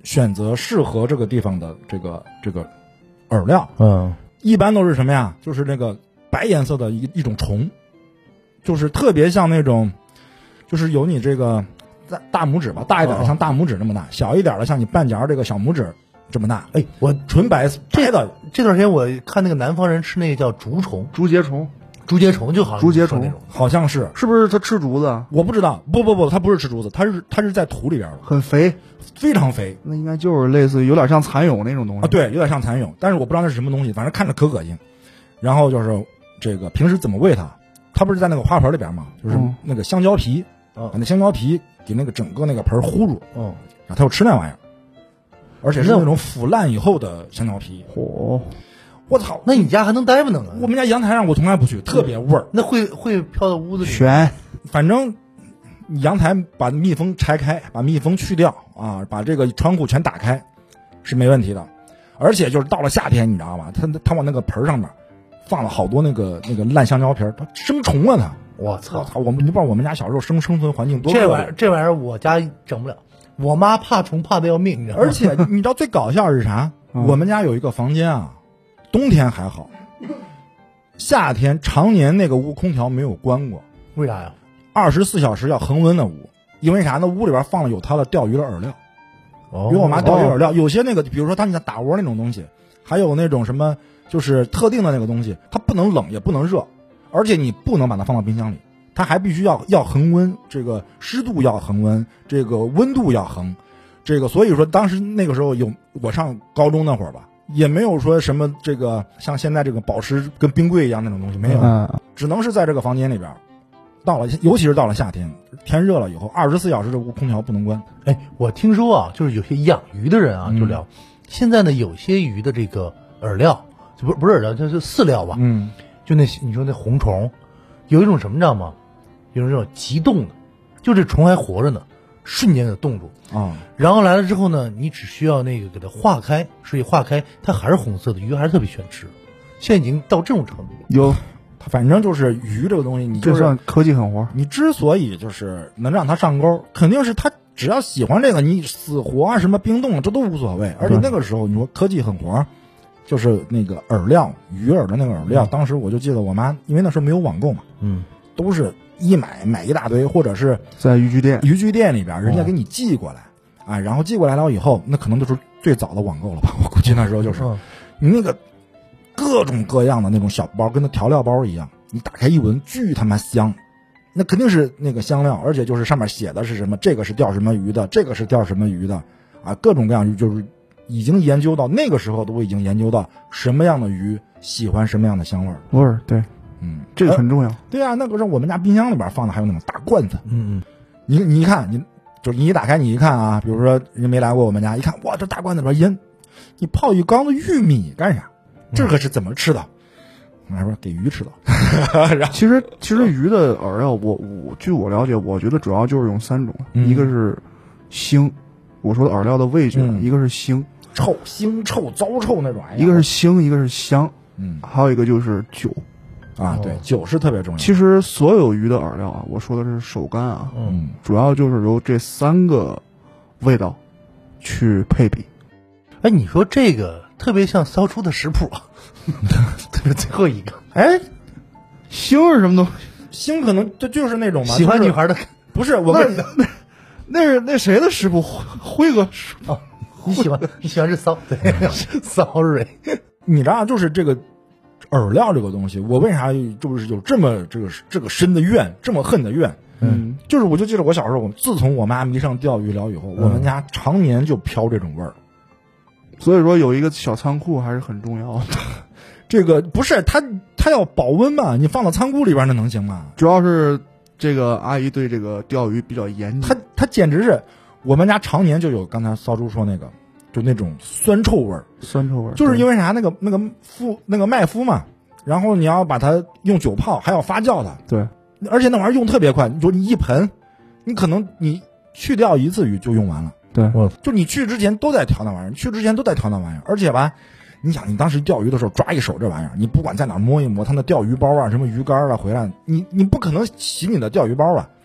选择适合这个地方的这个饵料，一般都是什么呀？就是那个白颜色的一种虫，就是特别像那种，就是有你这个大拇指吧，大一点的像大拇指那么大，小一点的像你半截这个小拇指这么大。 哎，我纯白的。 这段时间我看那个南方人吃那个叫竹虫、 竹节虫就好像竹节虫， 好像是不是它吃竹子？ 我不知道，不，它不是吃竹子，它是在土里边的， 很肥， 非常肥。 那应该就是类似于有点像蚕蛹那种东西啊，对，有点像蚕蛹，但是我不知道那是什么东西，反正看着可恶心。然后就是这个平时怎么喂它？它不是在那个花盆里边嘛，就是那个香蕉皮，把那香蕉皮给那个整个那个盆糊住，然后它就吃那玩意儿，而且是那种腐烂以后的香蕉皮。我操！ 那你家还能待不能啊？ 我们家阳台上我从来不去，特别味儿。 那会飘到屋子里？ 悬。 反正阳台把密封拆开，把密封去掉啊，把这个窗户全打开，是没问题的。而且就是到了夏天，你知道吗？它往那个盆上面放了好多那个烂香蕉皮，它生虫了它。 我操！ 你不知道我们家小时候生存环境多恶劣。这玩意儿我家整不了，我妈怕虫怕的要命，你知道吗？ 而且你知道最搞笑是啥？我们家有一个房间啊。冬天还好，夏天常年那个屋空调没有关过， 为啥呀 ？24小时要恒温的屋，因为啥？那屋里边放了有它的钓鱼的饵料，因为我妈钓鱼饵料，有些那个，比如说它那打窝那种东西，还有那种什么就是特定的那个东西，它不能冷也不能热，而且你不能把它放到冰箱里，它还必须要恒温，这个湿度要恒温，这个温度要恒，这个所以说当时那个时候我上高中那会儿吧。也没有说什么这个像现在这个保湿跟冰柜一样那种东西没有，只能是在这个房间里边。尤其是到了夏天，天热了以后，24小时这屋空调不能关。 哎，我听说啊，就是有些养鱼的人啊，就聊，现在呢有些鱼的这个饵料，不是饵料，就是饲料吧，就你说那红虫，有一种什么你知道吗？有一种急冻的，就这虫还活着呢，瞬间给它冻住。然后来了之后呢，你只需要那个给它化开，水化开，它还是红色的，鱼还是特别喜欢吃。现在已经到这种程度了。 有， 反正就是鱼这个东西，你就是算科技狠活。 你之所以就是能让它上钩，肯定是它只要喜欢这个，你死活啊什么冰冻这都无所谓。而且那个时候你说科技狠活，就是那个饵料，鱼饵的那个饵料，当时我就记得我妈，因为那时候没有网购嘛，都是买一大堆，或者是在渔具店里边人家给你寄过来，然后寄过来了以后，那可能就是最早的网购了吧？我估计那时候就是你那个各种各样的那种小包，跟那调料包一样，你打开一闻，巨他妈香，那肯定是那个香料，而且就是上面写的是什么，这个是钓什么鱼的，这个是钓什么鱼的各种各样鱼，就是已经研究到那个时候都已经研究到什么样的鱼喜欢什么样的香味儿， 对。这个很重要。 对啊，那个时候我们家冰箱里边放的还有那种大罐子。你一看，你一打开你一看啊，比如说人家没来过我们家，一看哇，这大罐子里边腌，你泡一缸子玉米干啥？这个是怎么吃的？我还说给鱼吃的。 其实鱼的饵料，据我了解，我觉得主要就是用3种，一个是腥，我说的饵料的味觉，一个是腥臭糟臭那种， 一个是腥，一个是香，还有一个就是酒。 对，酒是特别重要。 其实所有鱼的饵料啊，我说的是手干啊，主要就是由这3个味道去配比。 哎，你说这个特别像骚出的食谱啊，特别最后一个。 哎，腥是什么东西？腥可能这就是那种嘛， 喜欢女孩的， 不是我那是那谁的食谱？辉哥你喜欢是骚，对，sorry。 你知道，就是这个。饵料这个东西，我为啥就是有这么这个深的怨，这么恨的怨？就是我就记得我小时候，自从我妈迷上钓鱼了以后，我们家常年就飘这种味儿。 所以说有一个小仓库还是很重要的。 这个不是它要保温嘛？你放到仓库里边那能行吗？ 主要是这个阿姨对这个钓鱼比较严谨。 她简直是我们家常年就有刚才骚猪说那个。就那种酸臭味儿，就是因为啥？那个麦麸嘛，然后你要把它用酒泡，还要发酵它， 对， 而且那玩意儿用特别快。你说你一盆，你可能你去钓一次鱼就用完了， 对， 就你去之前都在调那玩意儿，而且吧，你想你当时钓鱼的时候抓一手这玩意儿，你不管在哪摸一摸，它那钓鱼包啊，什么鱼竿啊，回来你不可能洗你的钓鱼包啊，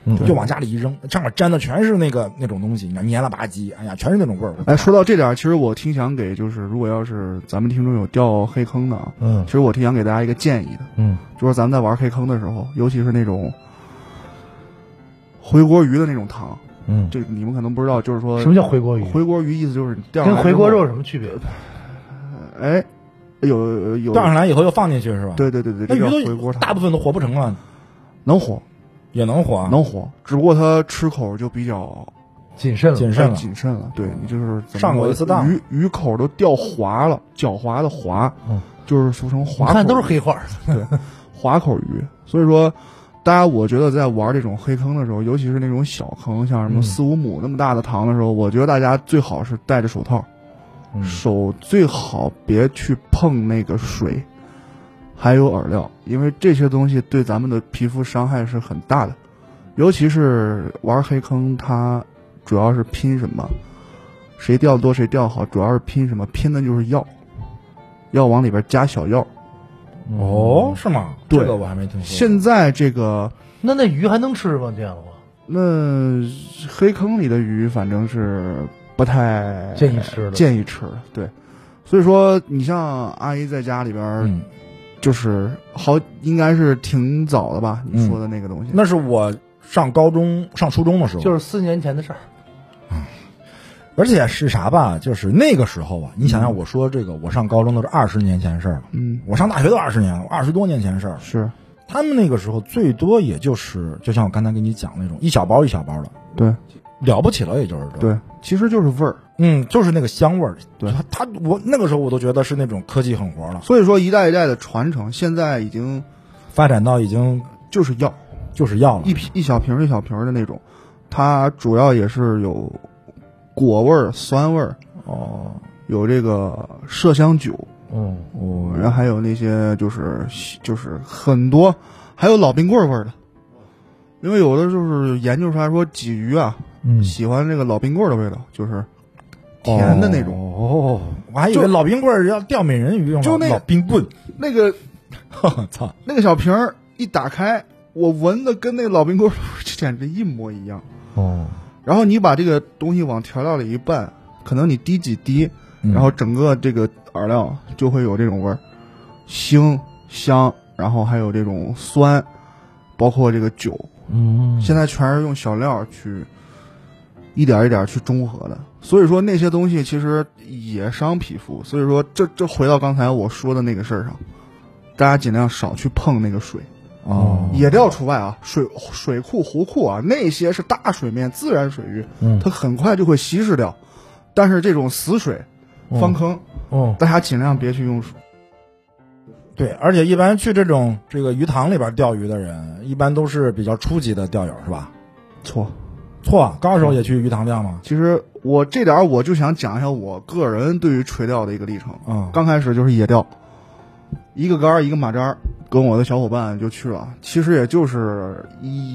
就往家里一扔，上面沾的全是那种东西，你看黏了吧唧，哎呀，全是那种味儿。 哎，说到这点，其实我挺想给，就是如果要是咱们听众有掉黑坑的，其实我挺想给大家一个建议的，就是咱们在玩黑坑的时候，尤其是那种回锅鱼的那种糖，这你们可能不知道，就是说什么叫回锅鱼？ 回锅鱼意思就是钓跟回锅肉有什么区别？ 哎，有钓上来以后又放进去是吧？ 对， 那鱼都回锅大部分都活不成啊， 能活， 也能活， 能活，只不过它吃口就比较谨慎了。对，你就是上过一次当， 鱼口都掉滑了，狡猾的滑，就是俗称滑口。 你看都是黑话， 对，滑口鱼。所以说，大家我觉得在玩这种黑坑的时候，尤其是那种小坑，像什么4、5亩那么大的塘的时候，我觉得大家最好是戴着手套，手最好别去碰那个水，还有饵料，因为这些东西对咱们的皮肤伤害是很大的。尤其是玩黑坑，它主要是拼什么？谁钓多谁钓好，主要是拼什么？拼的就是药，要往里边加小药。 哦，是吗？ 对， 这个我还没听说。 现在这个那鱼还能吃吗？这样的话， 那黑坑里的鱼反正是不太建议吃的。对，所以说你像阿姨在家里边，就是应该是挺早的吧？你说的那个东西， 那是我上初中的时候， 就是4年前的事儿。 而且是啥吧？就是那个时候啊，你想想，我说这个，我上高中都是20年前的事儿了。我上大学都20年了，20多年前的事儿。 是， 他们那个时候最多也就是，就像我刚才跟你讲那种一小包一小包的， 对， 了不起了，也就是对，其实就是味儿， 就是那个香味儿。 对， 我那个时候我都觉得是那种科技狠活了。 所以说一代一代的传承，现在已经发展到已经就是药了，一小瓶一小瓶的那种，它主要也是有果味儿、酸味儿，有这个麝香酒，然后还有那些就是很多，还有老冰棍味儿的，因为有的就是研究出来说鲫鱼啊，喜欢这个老冰棍的味道，就是甜的那种。 我还以为老冰棍要钓美人鱼用就老冰棍， 那个， 操， 那个小瓶儿一打开，我闻的跟那个老冰棍简直一模一样。然后你把这个东西往调料里一拌，可能你滴几滴，然后整个这个饵料就会有这种味儿，腥香，然后还有这种酸，包括这个酒，现在全是用小料去一点一点去中和的。所以说那些东西其实也伤皮肤。所以说这回到刚才我说的那个事儿上，大家尽量少去碰那个水。野钓除外啊，水库、湖库啊，那些是大水面自然水域，它很快就会稀释掉。但是这种死水、方坑，大家尽量别去用水。 对，而且一般去这个鱼塘里边钓鱼的人，一般都是比较初级的钓友，是吧？ 错， 高手也去鱼塘钓吗？ 其实我这点我就想讲一下我个人对于垂钓的一个历程。刚开始就是野钓，一个竿一个马扎，跟我的小伙伴就去了。其实也就是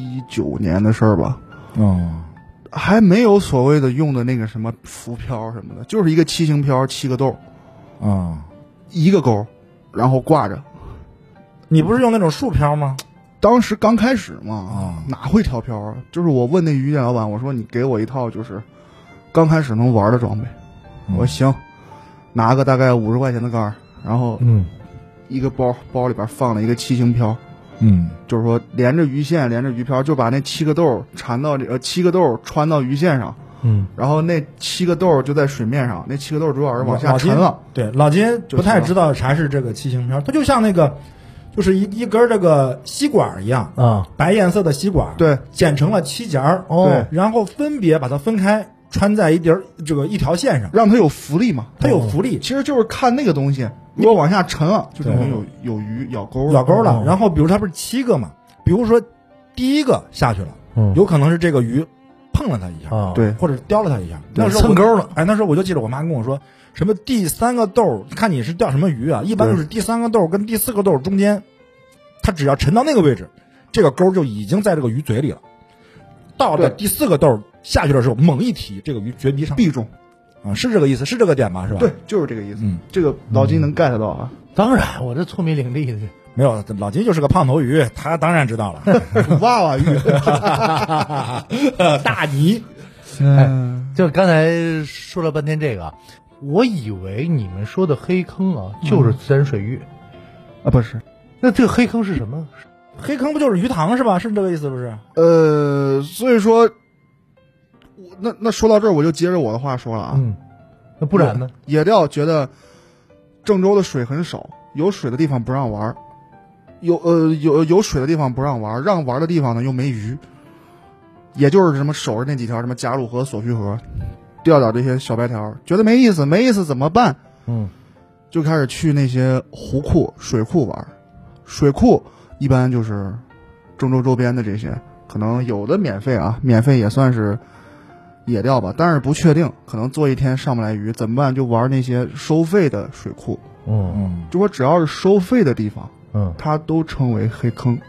19年的事儿吧。还没有所谓的用的那个什么浮漂什么的，就是一个7星漂7个豆，一个钩，然后挂着。 你不是用那种竖漂吗？ 当时刚开始嘛，哪会调漂啊？就是我问那鱼店老板，我说你给我一套就是刚开始能玩的装备。我说行，拿个大概50块钱的竿，然后一个包里边放了一个7星漂，就是说连着鱼线连着鱼漂，就把那7个豆缠到7个豆穿到鱼线上，然后那7个豆就在水面上，那7个豆主要是往下沉了。 对，老金不太知道啥是这个7星漂，它就像那个就是一根这个吸管一样白颜色的吸管， 对， 剪成了7节对，然后分别把它分开，穿在一条线上， 让它有浮力嘛， 它有浮力， 其实就是看那个东西。如果往下沉了，就证明有鱼咬钩了。 然后比如它不是7个嘛，比如说第一个下去了，有可能是这个鱼碰了它一下， 对， 或者叼了它一下， 那时候蹭钩了。 那时候我就记得我妈跟我说，什么第3个豆，看你是钓什么鱼啊，一般就是第3个豆跟第4个豆中间，它只要沉到那个位置，这个钩就已经在这个鱼嘴里了。到了第4个豆下去的时候，猛一提，这个鱼绝壁上必中。 是这个意思，是这个点吧？是吧？ 对，就是这个意思。这个老金能 get 到啊？ 当然，我这聪明伶俐的。 没有，老金就是个胖头鱼，他当然知道了。 娃娃鱼， 大泥。 就刚才说了半天这个，我以为你们说的黑坑啊，就是自然水域啊，不是。 那这个黑坑是什么？ 黑坑不就是鱼塘是吧？是这个意思不是？ 所以说，那说到这儿，我就接着我的话说了啊。 那不然呢？ 野钓觉得郑州的水很少，有水的地方不让玩，有水的地方不让玩，让玩的地方呢又没鱼，也就是什么守着那几条什么嘉鲁河、索须河，钓这些小白条，觉得没意思怎么办？就开始去那些湖库、水库玩。水库一般就是郑州周边的这些，可能有的免费啊，免费也算是野钓吧，但是不确定，可能做一天上不来鱼，怎么办？就玩那些收费的水库。就说只要是收费的地方，它都称为黑坑。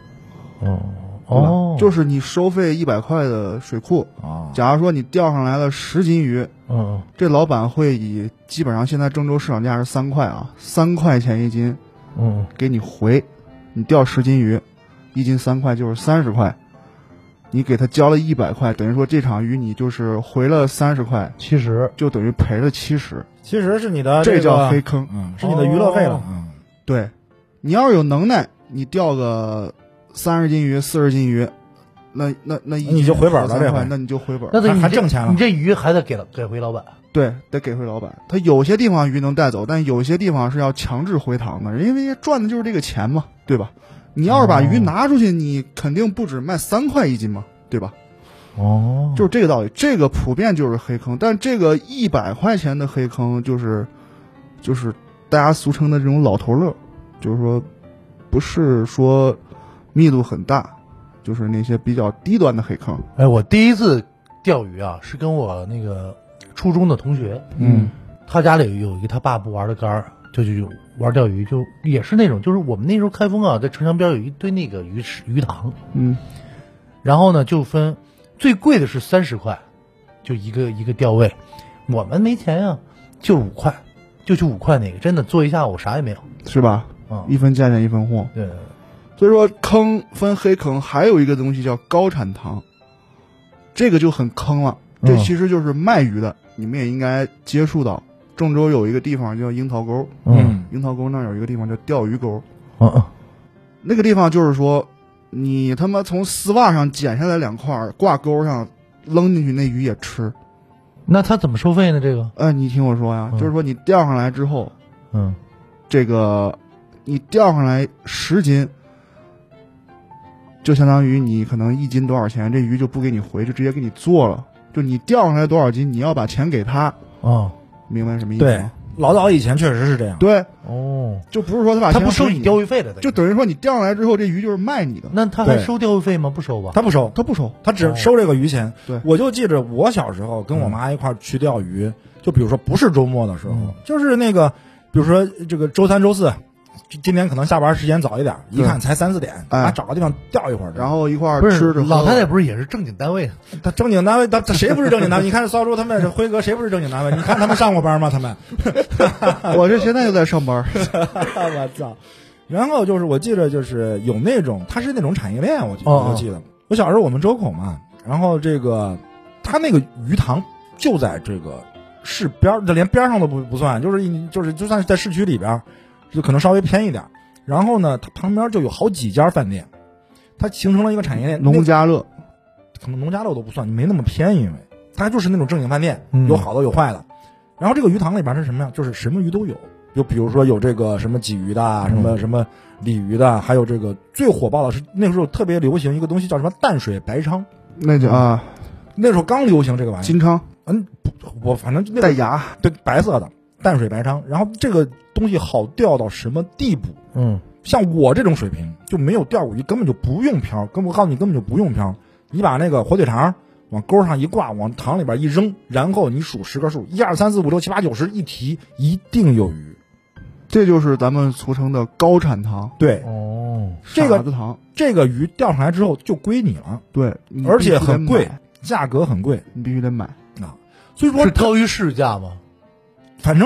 就是你收费100块的水库，假如说你钓上来了10斤鱼，这老板会以基本上现在郑州市场价是3块啊，3块钱1斤，给你回。你钓10斤鱼，1斤3块就是30块，你给他交了100块，等于说这场鱼你就是回了30块 ，70 就等于赔了70， 其实是你的这叫黑坑， 是你的娱乐费了。 对，你要是有能耐，你钓个30斤鱼、40斤鱼，那你就回本了，这块，那你就回本， 那还挣钱了。 你这鱼还得给回老板。 对，得给回老板。他有些地方鱼能带走，但有些地方是要强制回塘的，因为赚的就是这个钱嘛，对吧？你要是把鱼拿出去，你肯定不止卖3块1斤嘛，对吧？就是这个道理。这个普遍就是黑坑，但这个100块钱的黑坑就是大家俗称的这种老头乐，就是说不是说密度很大，就是那些比较低端的黑坑。 我第一次钓鱼啊，是跟我那个初中的同学，他家里有一个他爸不玩的竿儿，就玩钓鱼，就也是那种，就是我们那时候开封啊，在城墙边有一堆那个鱼塘，然后呢就分最贵的是30块，就一个钓位，我们没钱呀，就5块，就去5块那个，真的做一下午啥也没有， 是吧？一分价钱一分货。 对， 所以说坑分黑坑，还有一个东西叫高产塘，这个就很坑了。这其实就是卖鱼的，你们也应该接触到。郑州有一个地方叫樱桃沟，樱桃沟那儿有一个地方叫钓鱼沟，那个地方就是说，你他妈从丝袜上剪下来2块挂钩上扔进去，那鱼也吃。 那他怎么收费呢？这个？ 你听我说呀，就是说你钓上来之后，这个你钓上来10斤，就相当于你可能1斤多少钱，这鱼就不给你回，就直接给你做了。就你钓上来多少斤，你要把钱给他。明白什么意思吗？ 对，老早以前确实是这样。 对，就不是说他把钱他不收你钓鱼费的， 就等于说你钓上来之后，这鱼就是卖你的。 那他还收钓鱼费吗？不收吧？ 他不收，他只收这个鱼钱。 对， 我就记着我小时候跟我妈一块去钓鱼，就比如说不是周末的时候，就是那个，比如说这个周3、周4。今天可能下班时间早一点，一看才3、4点，找个地方钓一会儿， 然后一块儿吃着。 老太太不是也是正经单位？ 他正经单位，他谁不是正经单位？你看骚猪他们辉哥谁不是正经单位？你看他们上过班吗？他们， 我这现在就在上班。 我操！然后就是我记得就是有那种，它是那种产业链，我记得我小时候我们周口嘛，然后这个他那个鱼塘就在这个市边，这连边上都不算，就是就算是在市区里边。就可能稍微偏一点，然后呢，它旁边就有好几家饭店，它形成了一个产业链。 农家乐， 可能农家乐都不算，没那么偏，因为它就是那种正经饭店，有好的有坏的。然后这个鱼塘里边是什么呀？就是什么鱼都有，就比如说有这个什么鲫鱼的，什么鲤鱼的，还有这个最火爆的是那个时候特别流行一个东西叫什么淡水白鲳， 那就那时候刚流行这个玩意儿。 金鲳， 我反正带牙， 对，白色的。淡水白鲳，然后这个东西好钓到什么地步？像我这种水平就没有钓过鱼，根本就不用漂，我告诉你根本就不用漂，你把那个火腿肠往钩上一挂，往塘里边一扔，然后你数10个数，1、2、3、4、5、6、7、8、9、10，一提一定有鱼。 这就是咱们俗称的高产塘。 对， 傻子塘， 这个鱼钓上来之后就归你了。 对， 而且很贵，价格很贵， 你必须得买啊。所以说是高于市价吗？ 反正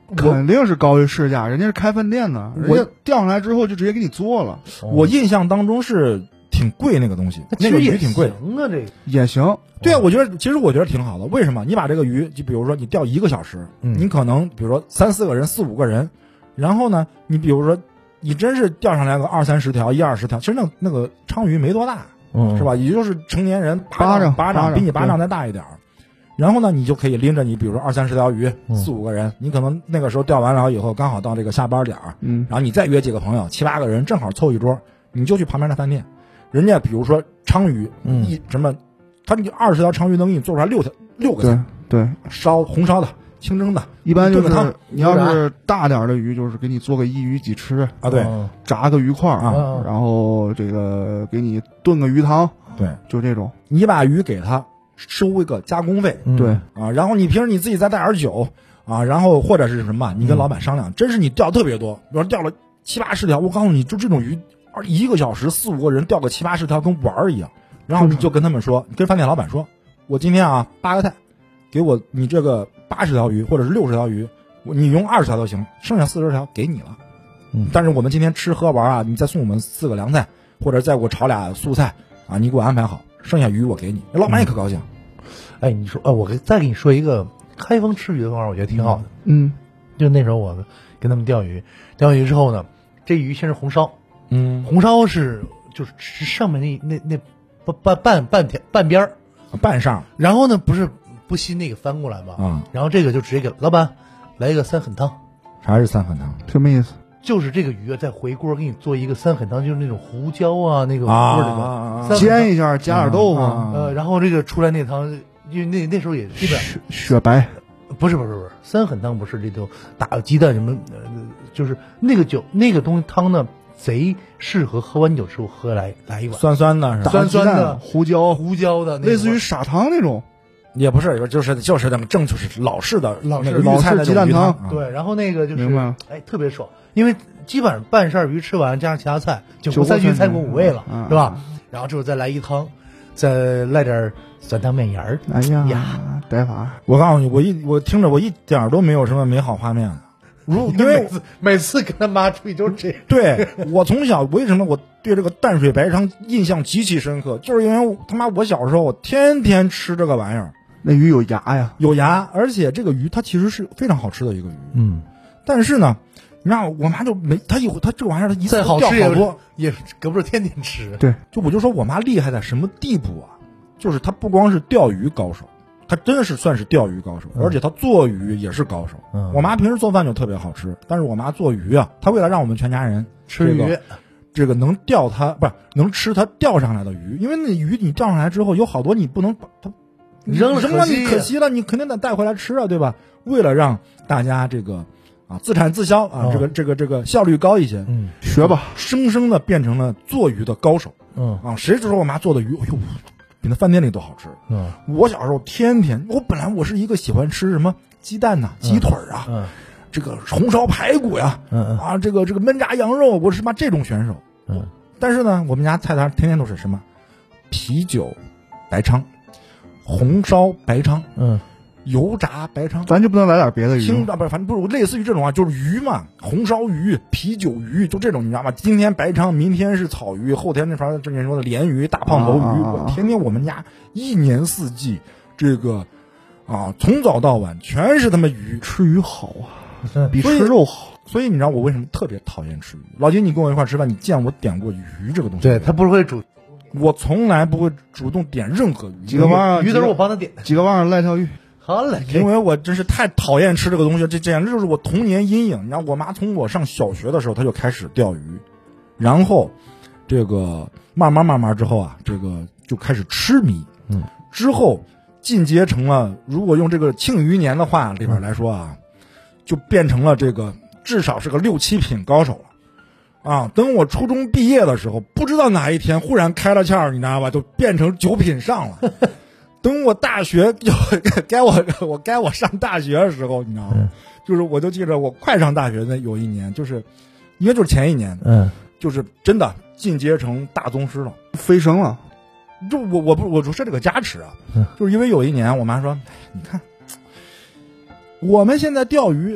肯定是高于市价，人家是开饭店的，人家钓上来之后就直接给你做了。 我印象当中是挺贵那个东西，那个鱼挺贵行啊，这个也行。 对啊，其实我觉得挺好的。为什么？你把这个鱼，就比如说你钓1个小时，你可能比如说3、4个人、4、5个人，然后呢，你比如说你真是钓上来个20、30条、1、20条，其实那个鲳鱼没多大，是吧？也就是成年人巴掌比你巴掌再大一点。然后呢，你就可以拎着你，比如说20、30条鱼，4、5个人，你可能那个时候钓完了以后，刚好到这个下班点儿，然后你再约几个朋友，7、8个人，正好凑一桌，你就去旁边的饭店，人家比如说鲳鱼，他20条鲳鱼能给你做出来6个菜， 对， 红烧的、清蒸的， 一般就是你要是大点的鱼，就是给你做个一鱼几吃啊，对， 炸个鱼块啊，然后这个给你炖个鱼汤， 对， 就这种， 你把鱼给他收一个加工费， 对啊，然后你平时你自己再带点酒啊，然后或者是什么，你跟老板商量，真是你钓特别多，比如说钓了7、80条，我告诉你，就这种鱼，1个小时4、5个人钓个7、80条跟玩儿一样。然后你就跟他们说，你跟饭店老板说，我今天啊8个菜，给我你这个80条鱼或者是60条鱼，你用20条都行，剩下40条给你了。但是我们今天吃喝玩啊，你再送我们4个凉菜，或者再给我炒俩素菜啊，你给我安排好，剩下鱼我给你。老板也可高兴。 哎，你说我再给你说一个开封吃鱼的方法，我觉得挺好的。就那时候我跟他们钓鱼之后呢，这鱼先是红烧，红烧就是上面那半边儿半上， 然后呢不吸那个翻过来嘛，然后这个就直接给老板来一个3狠汤。 啥是3狠汤？ 什么意思？ 就是这个鱼再回锅给你做一个3狠汤，就是那种胡椒啊那个味的煎一下，加点豆腐， 然后这个出来那汤，因为那时候也基本雪白， 不是3狠汤不是，这都打个鸡蛋什么，就是那个东西汤呢。贼适合喝完酒之后来一碗， 酸酸的， 酸酸的胡椒的， 类似于砂糖那种， 也不是，就是那个就是老式鸡蛋汤， 对，然后那个就是特别爽，因为基本上半扇鱼吃完加上其他菜，就不3句菜过5味了，是吧？然后之后再来一汤，再来点酸汤面盐儿， 哎呀，呆法！ 我告诉你，我听着我一点都没有什么美好画面。 因为每次跟他妈出去都是这样。 对，我从小为什么我对这个淡水白鲳印象极其深刻，就是因为我小时候我天天吃这个玩意儿。 那鱼有牙呀， 有牙，而且这个鱼它其实是非常好吃的一个鱼。但是呢，你让我妈就没它这个玩意儿它一次好吃钓好多， 也搁不住天天吃。 对， 我就说我妈厉害在什么地步啊？就是她不光是钓鱼高手。他真的是算是钓鱼高手，而且他做鱼也是高手。我妈平时做饭就特别好吃，但是我妈做鱼啊，她为了让我们全家人吃鱼， 这个能钓它不是能吃它钓上来的鱼，因为那鱼你钓上来之后有好多你不能把它扔了， 你可惜了，你肯定得带回来吃啊，对吧？为了让大家这个自产自销啊，这个效率高一些， 学吧， 生生的变成了做鱼的高手。谁知道我妈做的鱼，哎呦！比那饭店里都好吃。我小时候天天，本来我是一个喜欢吃什么鸡蛋呐、鸡腿啊，这个红烧排骨呀，这个焖炸羊肉，我是妈这种选手。但是呢，我们家菜单天天都是什么啤酒白鲳、红烧白鲳，油炸白鲳， 咱就不能来点别的鱼？ 反正不是类似于这种啊，就是鱼嘛，红烧鱼、啤酒鱼，就这种你知道吗？今天白鲳，明天是草鱼，后天那啥之前说的鲢鱼、大胖头鱼，我天天我们家1年4季这个从早到晚全是他妈鱼， 吃鱼好啊，比吃肉好。 所以你知道我为什么特别讨厌吃鱼？老金，你跟我一块吃饭，你见我点过鱼这个东西？ 对，他不会煮， 我从来不会主动点任何鱼。 几个碗鱼都是我帮他点的， 几个碗赖条鱼。 好嘞， 因为我真是太讨厌吃这个东西，这简直就是我童年阴影。你知道，我妈从我上小学的时候，她就开始钓鱼，然后这个慢慢之后啊，这个就开始痴迷，之后进阶成了，如果用这个《庆余年》的话里边来说啊，就变成了这个至少是个6、7品高手了。等我初中毕业的时候，不知道哪一天忽然开了窍，你知道吧，就变成9品上了。等我大学就该我上大学的时候，你知道吗？就是我就记着我快上大学的有一年，就是应该就是前一年，就是真的进阶成大宗师了， 飞升了。 就我不是这个加持啊，就是因为有一年我妈说，你看我们现在钓鱼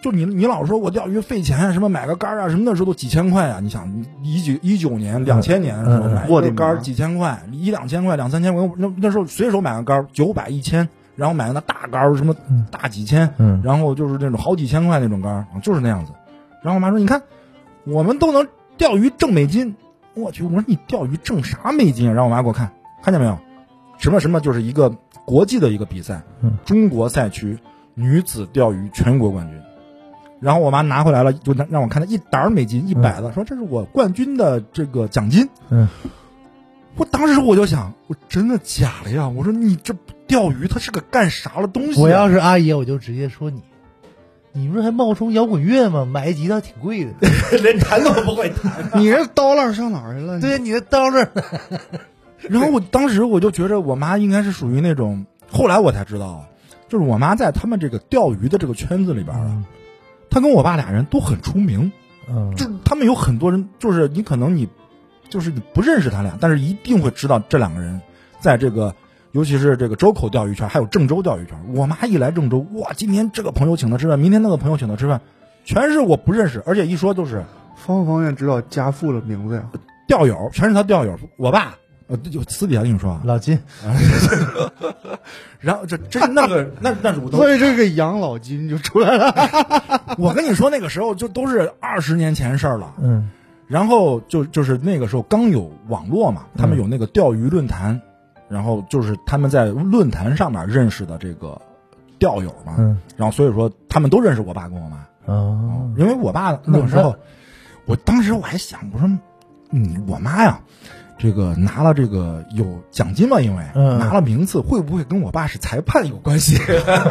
就你老说我钓鱼费钱，什么买个竿啊，什么那时候都几千块啊！你想19年、2000年的时候买一个竿几千块，1-2千块、2-3千块，那时候随手买个竿900、1000，然后买那大竿什么大几千，然后就是那种好几千块那种竿，就是那样子。然后我妈说：“你看，我们都能钓鱼挣美金。”我去，我说你钓鱼挣啥美金啊？然后我妈给我看见没有？什么就是一个国际的一个比赛，中国赛区女子钓鱼全国冠军。然后我妈拿回来了，就让我看到1沓美金100的，说这是我冠军的这个奖金。我当时我就想，我真的假的呀？我说你这钓鱼它是个干啥的东西？ 我要是阿姨，我就直接说你不是还冒充摇滚乐吗？买吉他挺贵的， 连弹都不会弹。 你这刀链上哪儿去了？ 对，你的刀链。 然后我当时我就觉得我妈应该是属于那种，后来我才知道，就是我妈在他们这个钓鱼的这个圈子里边啊，她跟我爸俩人都很出名。就是他们有很多人，就是你可能你不认识他俩，但是一定会知道这两个人在这个。尤其是这个周口钓鱼圈，还有郑州钓鱼圈。我妈一来郑州，哇，今天这个朋友请她吃饭，明天那个朋友请她吃饭，全是我不认识，而且一说都是。 方不方便知道家父的名字呀？ 钓友，全是他钓友。我爸，就私底下跟你说啊， 老金。 然后那是我都。 所以这个养老金就出来了。 我跟你说，那个时候就都是20年前事儿了。然后就是那个时候刚有网络嘛，他们有那个钓鱼论坛。然后就是他们在论坛上面认识的这个钓友嘛，然后所以说他们都认识我爸跟我妈。因为我爸那个时候，我当时我还想，我说，我妈呀，这个拿了这个有奖金嘛，因为拿了名次，会不会跟我爸是裁判有关系？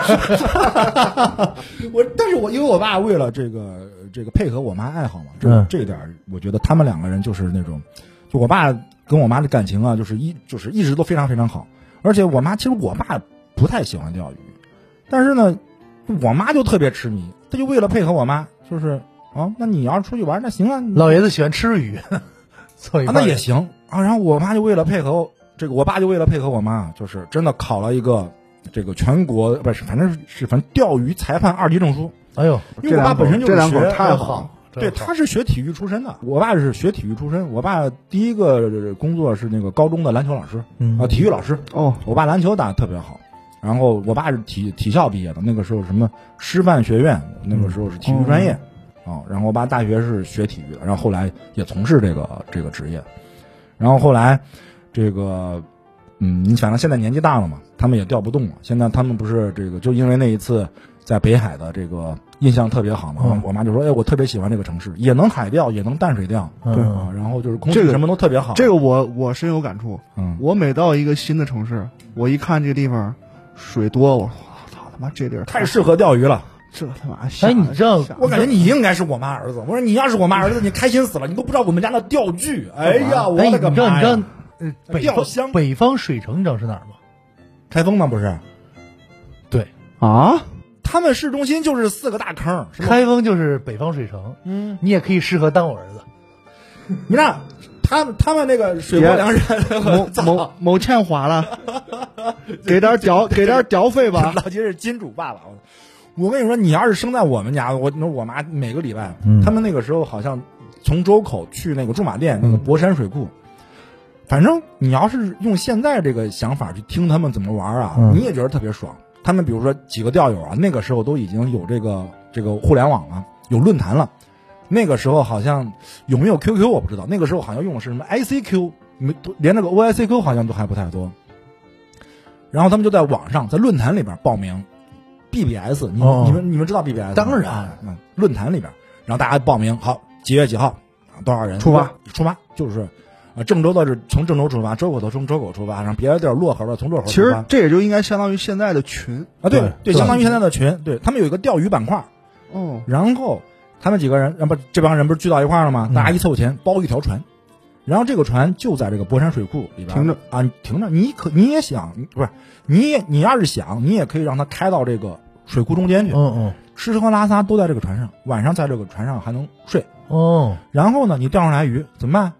但是因为我爸为了这个配合我妈爱好嘛，这一点我觉得他们两个人就是那种，就我爸。跟我妈的感情啊，就是一直都非常非常好，而且我妈其实我爸不太喜欢钓鱼，但是呢，我妈就特别痴迷，她就为了配合我妈，就是那你要是出去玩那行啊， 老爷子喜欢吃鱼， 那也行啊。然后我妈就为了配合这个，我爸就为了配合我妈，就是真的考了一个这个全国不是，反正钓鱼裁判2级证书。 哎呦， 因为我爸本身就是这两口太好。 对，他是学体育出身的，我爸是学体育出身。我爸第一个工作是那个高中的篮球老师，体育老师。我爸篮球打得特别好，然后我爸是体校毕业的，那个时候什么师范学院，那个时候是体育专业然后我爸大学是学体育的，然后后来也从事这个职业，然后后来这个你想想现在年纪大了嘛，他们也钓不动了。现在他们不是这个，就因为那一次在北海的这个印象特别好嘛，我妈就说：“哎，我特别喜欢这个城市，也能海钓，也能淡水钓，对然后就是空气什么都特别好。” 这个我深有感触。我每到一个新的城市，我一看这个地方水多，我操他妈这地儿太适合钓鱼了。 这他妈！ 哎，你知道， 我感觉你应该是我妈儿子。我说你要是我妈儿子，你开心死了，你都不知道我们家的钓具。哎呀，我的个妈呀！ 北方水城你知道是哪儿吗？ 开封吗？不是。 对啊。 他们市中心就是4个大坑， 开封就是北方水城。你也可以适合当我儿子。 你看他们那个水泊梁山某欠花了，给点屌费吧。 老金是金主爸爸。我跟你说，你要是生在我们家，我妈每个礼拜，他们那个时候好像从周口去那个驻马店那个博山水库。反正你要是用现在这个想法去听他们怎么玩啊，你也觉得特别爽。他们比如说几个钓友啊，那个时候都已经有这个互联网了，有论坛了。那个时候好像有没有 QQ 我不知道，那个时候好像用的是什么 ICQ， 连那个 OICQ 好像都还不太多。然后他们就在网上在论坛里边报名 BBS， 你们知道 BBS？ 当然， 论坛里边，然后大家报名，好几月几号，多少人出发，就是郑州的是从郑州出发，周口的从周口出发，然后别的地儿漯河的从漯河出发。 其实这也就应该相当于现在的群啊，对，相当于现在的群。对，他们有一个钓鱼板块，然后他们几个人，这帮人不是聚到一块儿了吗？大家一凑钱包一条船，然后这个船就在这个博山水库里边停着啊，停着。你也想，不是你要是想，你也可以让它开到这个水库中间去，吃喝拉撒都在这个船上，晚上在这个船上还能睡。然后呢，你钓上来鱼怎么办？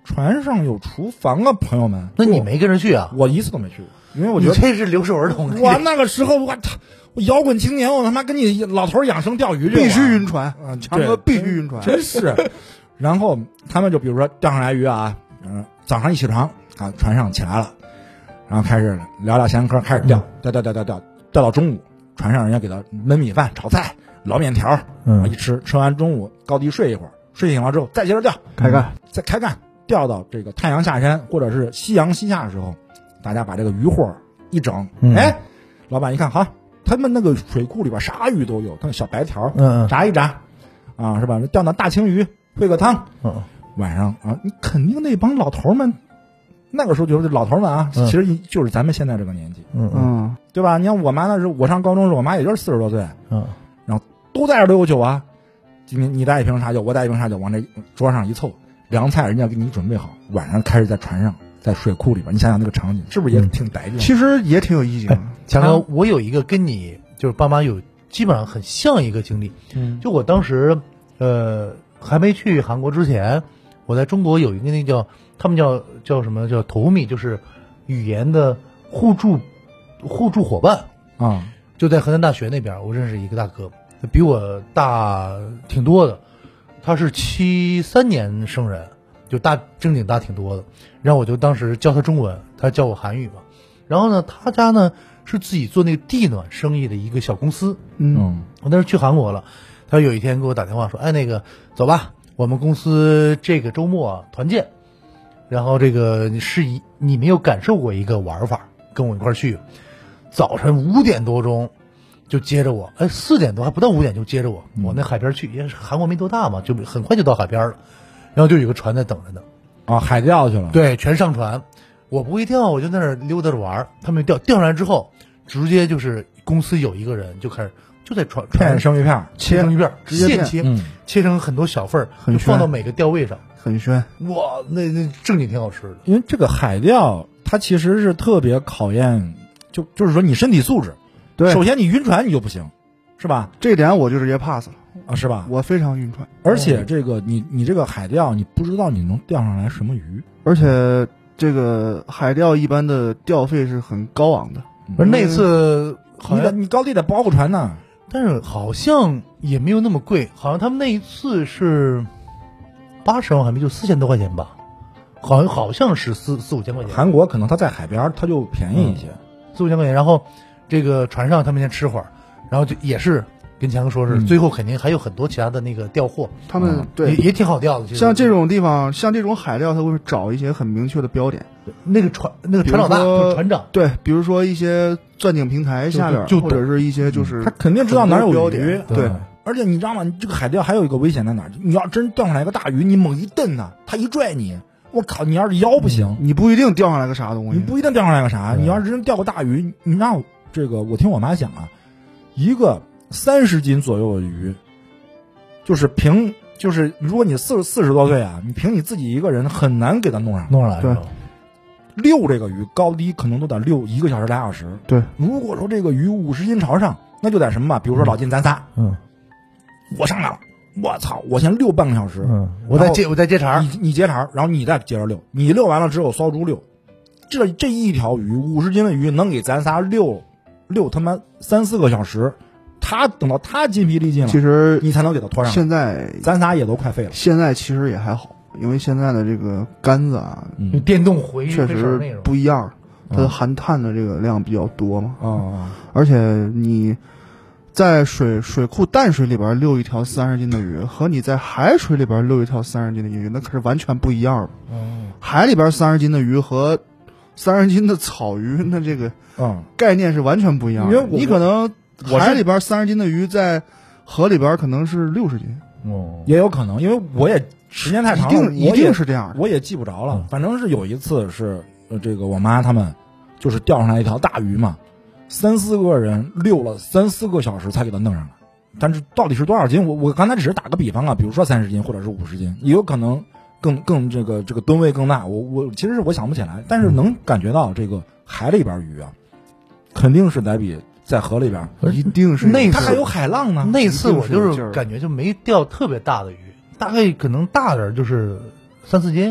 船上有厨房啊，朋友们。 那你没跟着去啊？ 我一次都没去过，因为我觉得你这是留守儿童。 我那个时候我摇滚青年，我他妈跟你老头养生钓鱼去， 必须晕船啊， 强哥必须晕船， 真是。然后他们就比如说钓上来鱼啊，早上一起床啊，船上起来了，然后开始聊聊闲嗑，开始钓到中午，船上人家给他焖米饭、炒菜、捞面条，一吃完中午高低睡一会儿，睡醒了之后再接着钓，再开干，钓到这个太阳下山或者是夕阳西下的时候，大家把这个鱼货一整，哎，老板一看好，他们那个水库里边啥鱼都有，他那小白条，炸一炸，啊，是吧？钓那大青鱼烩个汤，晚上啊，你肯定那帮老头们，那个时候就是老头们啊，其实就是咱们现在这个年纪，对吧？你看我妈那时候，我上高中时候，我妈也就是40多岁，然后都在这都有酒啊。今天你带一瓶茶酒，我带一瓶茶酒，往这桌上一凑，凉菜人家给你准备好，晚上开始在船上，在水库里边，你想想那个场景，是不是也挺带劲？ 其实也挺有意境的。 强哥，我有一个跟你就是爸妈有基本上很像一个经历，就我当时还没去韩国之前，我在中国有一个那叫他们叫什么叫投米，就是语言的互助伙伴啊， 就在河南大学那边，我认识一个大哥，比我大挺多的，他是73年生人，就正经大挺多的。然后我就当时教他中文，他教我韩语嘛。然后呢，他家呢是自己做那个地暖生意的一个小公司。我那时去韩国了，他有一天给我打电话说：“哎，那个走吧，我们公司这个周末团建。然后这个你没有感受过一个玩法，跟我一块去。早晨5点多钟。”就接着我，4点多还不到5点就接着我，我那海边去，因为韩国没多大嘛，就很快就到海边了，然后就有个船在等着呢， 啊，海钓去了， 对，全上船，我不会钓，我就在那儿溜达着玩，他们钓上来之后，直接就是公司有一个人就开始就在船生鱼片， 切生鱼片， 直接现切成很多小份儿，就放到每个钓位上， 很鲜， 哇，那正经挺好吃的， 因为这个海钓它其实是特别考验，就是说你身体素质。 对， 首先你晕船你就不行，是吧？ 这一点我就直接 pass 了啊，是吧？ 我非常晕船， 而且这个你这个海钓，你不知道你能钓上来什么鱼， 而且这个海钓一般的钓费是很高昂的。 不是那次好像你高低得包个船呢， 但是好像也没有那么贵，好像他们那一次是80万韩币，就4000多块钱吧，好像是4、5千块钱。 韩国可能它在海边，它就便宜一些 ，4、5千块钱，然后。这个船上他们先吃会儿，然后就也是跟强哥说是，最后肯定还有很多其他的那个钓货， 他们对也挺好钓的。 像这种地方，像这种海钓，他会找一些很明确的标点。 那个船老大，船长， 对，比如说一些钻井平台下边，或者是一些就是他肯定知道哪有标点。对， 而且你知道吗？这个海钓还有一个危险在哪儿？你要真钓上来个大鱼，你猛一蹬呢，他一拽你。我靠！你要是腰不行， 你不一定钓上来个啥东西。 你不一定钓上来个啥。你要是真钓个大鱼，你让这个，我听我妈讲啊，一个30斤左右的鱼，就是如果你40多岁啊，你凭你自己一个人很难给它弄上来。 对， 遛这个鱼高低可能都得遛1个小时2小时。 对， 如果说这个鱼50斤朝上，那就得什么吧？比如说老金咱仨，我上来了。我操！我先遛半个小时， 我再接茬， 你接茬，然后你再接着遛，你遛完了之后烧猪遛，这一条鱼50斤的鱼能给咱仨遛他妈3、4个小时，等到他筋疲力尽了， 其实你才能给他拖上。 现在咱仨也都快废了。 现在其实也还好，因为现在的这个杆子啊， 电动回确实不一样，它的含碳的这个量比较多嘛。而且你。在水库淡水里边遛一条30斤的鱼，和你在海水里边遛一条30斤的鱼，那可是完全不一样的。海里边30斤的鱼和30斤的草鱼，那这个概念是完全不一样的。因为你可能海里边30斤的鱼，在河里边可能是60斤， 也有可能，因为我也时间太长了， 一定是这样的， 我也记不着了。反正是有一次是这个我妈他们就是钓上来一条大鱼嘛。3、4个人遛了3、4个小时才给他弄上来，但是到底是多少斤？我刚才只是打个比方啊，比如说30斤或者是50斤，也有可能更这个吨位更大。我其实是我想不起来，但是能感觉到这个海里边鱼啊，肯定是得比在河里边， 一定是那它还有海浪呢。 那次我就是感觉就没钓特别大的鱼，大概可能大点就是3、4斤。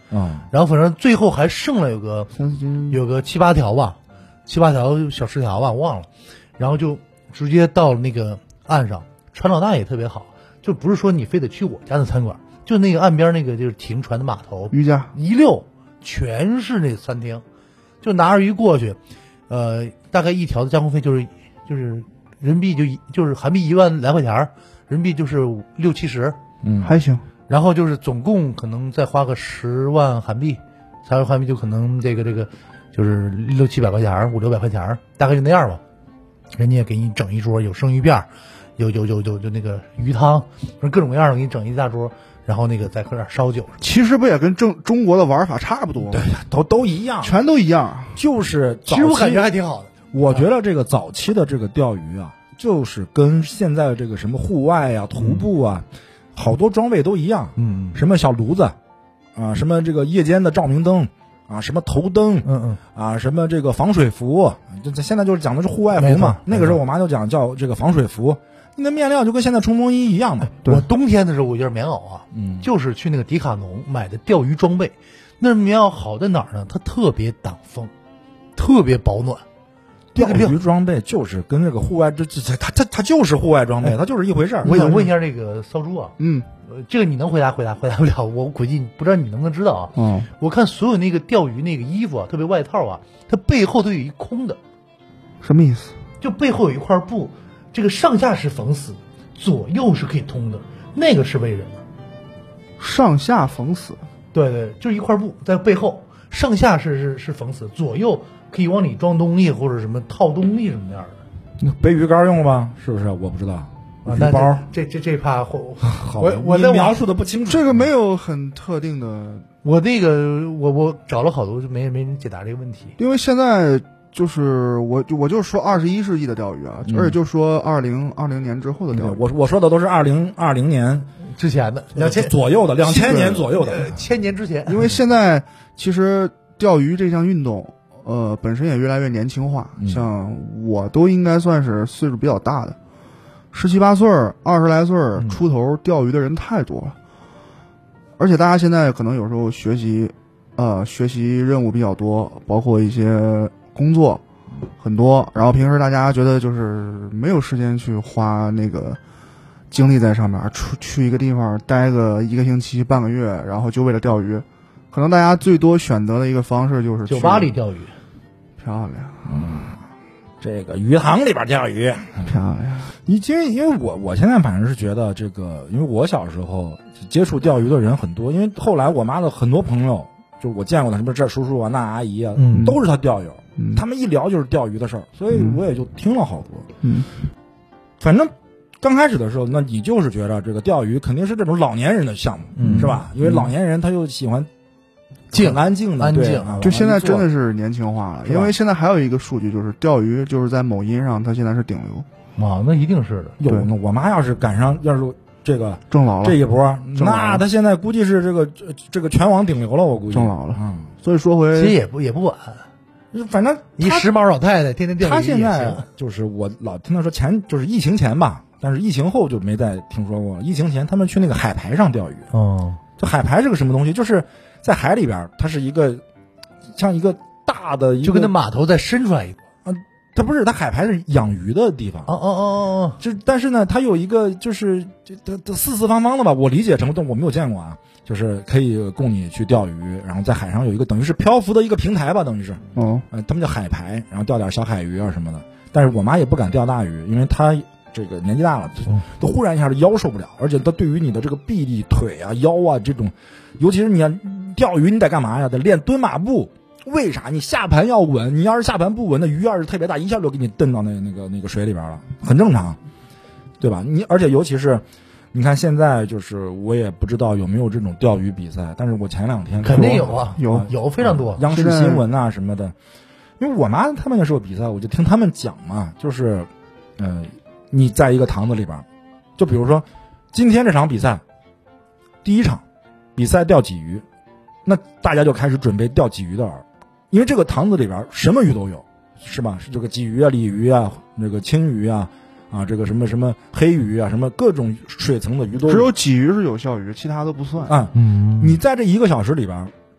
然后反正最后还剩了有个7、8条吧，7、8条小10条吧，忘了，然后就直接到了那个岸上。船老大也特别好，就不是说你非得去我家的餐馆，就那个岸边那个就是停船的码头， 渔家一溜全是那餐厅，就拿着鱼过去，大概一条的加工费就是人民币就是韩币1万来块钱，人民币就是60、70， 还行。 然后就是总共可能再花个10万韩币，10万韩币就可能这个就是600、700块钱，500、600块钱，大概就那样吧。人家也给你整一桌，有生鱼片，有那个鱼汤，各种各样的给你整一大桌，然后那个再喝点烧酒。 其实不也跟中国的玩法差不多吗？ 对呀，都一样， 全都一样。 就是其实我感觉还挺好的。 我觉得这个早期的这个钓鱼啊，就是跟现在这个什么户外啊、徒步啊，好多装备都一样。什么小炉子啊，什么这个夜间的照明灯啊，什么头灯，啊，什么这个防水服，现在就是讲的是户外服嘛。那个时候我妈就讲叫这个防水服，那个面料就跟现在冲锋衣一样嘛。 我冬天的时候我就是棉袄啊，就是去那个迪卡侬买的钓鱼装备。那棉袄好在哪儿呢？它特别挡风，特别保暖。 钓鱼装备就是跟这个户外，它就是户外装备，它就是一回事儿。 我想问一下这个骚猪啊，这个你能回答不了，我估计不知道你能不能知道啊。我看所有那个钓鱼那个衣服啊，特别外套啊，它背后都有一空的， 什么意思？ 就背后有一块布，这个上下是缝死，左右是可以通的，那个是为什么？ 上下缝死？ 对，就是一块布在背后，上下是缝死，左右可以往里装东西或者什么套东西什么样的。 背鱼竿用了吧？是不是？我不知道。鱼包这怕我描述的不清楚。 这个没有很特定的， 我我找了好多，就没人解答这个问题。 因为现在就是我就说21世纪的钓鱼啊，而且就说2020年之后的钓鱼。 我说的都是2020年之前的 ，2000左右的，2000年左右的 ，1000年之前。 因为现在其实钓鱼这项运动，本身也越来越年轻化，像我都应该算是岁数比较大的。17、18岁、20来岁出头钓鱼的人太多了，而且大家现在可能有时候学习任务比较多，包括一些工作很多，然后平时大家觉得就是没有时间去花那个精力在上面，去一个地方待个1个星期、半个月，然后就为了钓鱼，可能大家最多选择的一个方式就是酒吧里钓鱼， 漂亮。 这个鱼塘里边钓鱼漂亮。 因为我现在反正是觉得这个，因为我小时候接触钓鱼的人很多，因为后来我妈的很多朋友，就是我见过的什么这叔叔啊那阿姨啊，都是他钓友，他们一聊就是钓鱼的事儿，所以我也就听了好多。反正刚开始的时候，那你就是觉得这个钓鱼肯定是这种老年人的项目，是吧？因为老年人他又喜欢安静的， 就现在真的是年轻化了。因为现在还有一个数据，就是钓鱼就是在某音上，它现在是顶流啊，那一定是的。 那我妈要是赶上，要是这个挣老了这一波，那她现在估计是这个全网顶流了，我估计挣老了。所以说回其实也不晚， 反正一时髦老太太天天钓鱼。 她现在就是我老听她说就是疫情前吧，但是疫情后就没再听说过了。疫情前他们去那个海排上钓鱼，就海排是个什么东西？就是在海里边，它是一个像一个大的一个， 就跟那码头再伸出来一个它不是，它海排是养鱼的地方。但是呢，它有一个就是四四方方的吧，我理解成我没有见过啊，就是可以供你去钓鱼，然后在海上有一个等于是漂浮的一个平台吧，等于是他们叫海排，然后钓点小海鱼啊什么的。但是我妈也不敢钓大鱼，因为她这个年纪大了，都忽然一下子腰受不了，而且它对于你的这个臂力、腿啊、腰啊这种，尤其是你钓鱼，你得干嘛呀？得练蹲马步。为啥？你下盘要稳，你要是下盘不稳，那鱼要是特别大，一下就给你蹬到那个水里边了，很正常，对吧？而且尤其是你看现在，就是我也不知道有没有这种钓鱼比赛，但是我前2天肯定有啊，有非常多， 央视新闻啊什么的。因为我妈他们那时候比赛，我就听他们讲嘛，就是你在一个塘子里边，就比如说今天这场比赛，第一场比赛钓鲫鱼，那大家就开始准备钓鲫鱼的饵，因为这个塘子里边什么鱼都有，是吧？是这个鲫鱼啊、鲤鱼啊、那个青鱼啊，这个什么黑鱼啊，什么各种水层的鱼都有。 只有鲫鱼是有效鱼，其他都不算啊。你在这1个小时里边，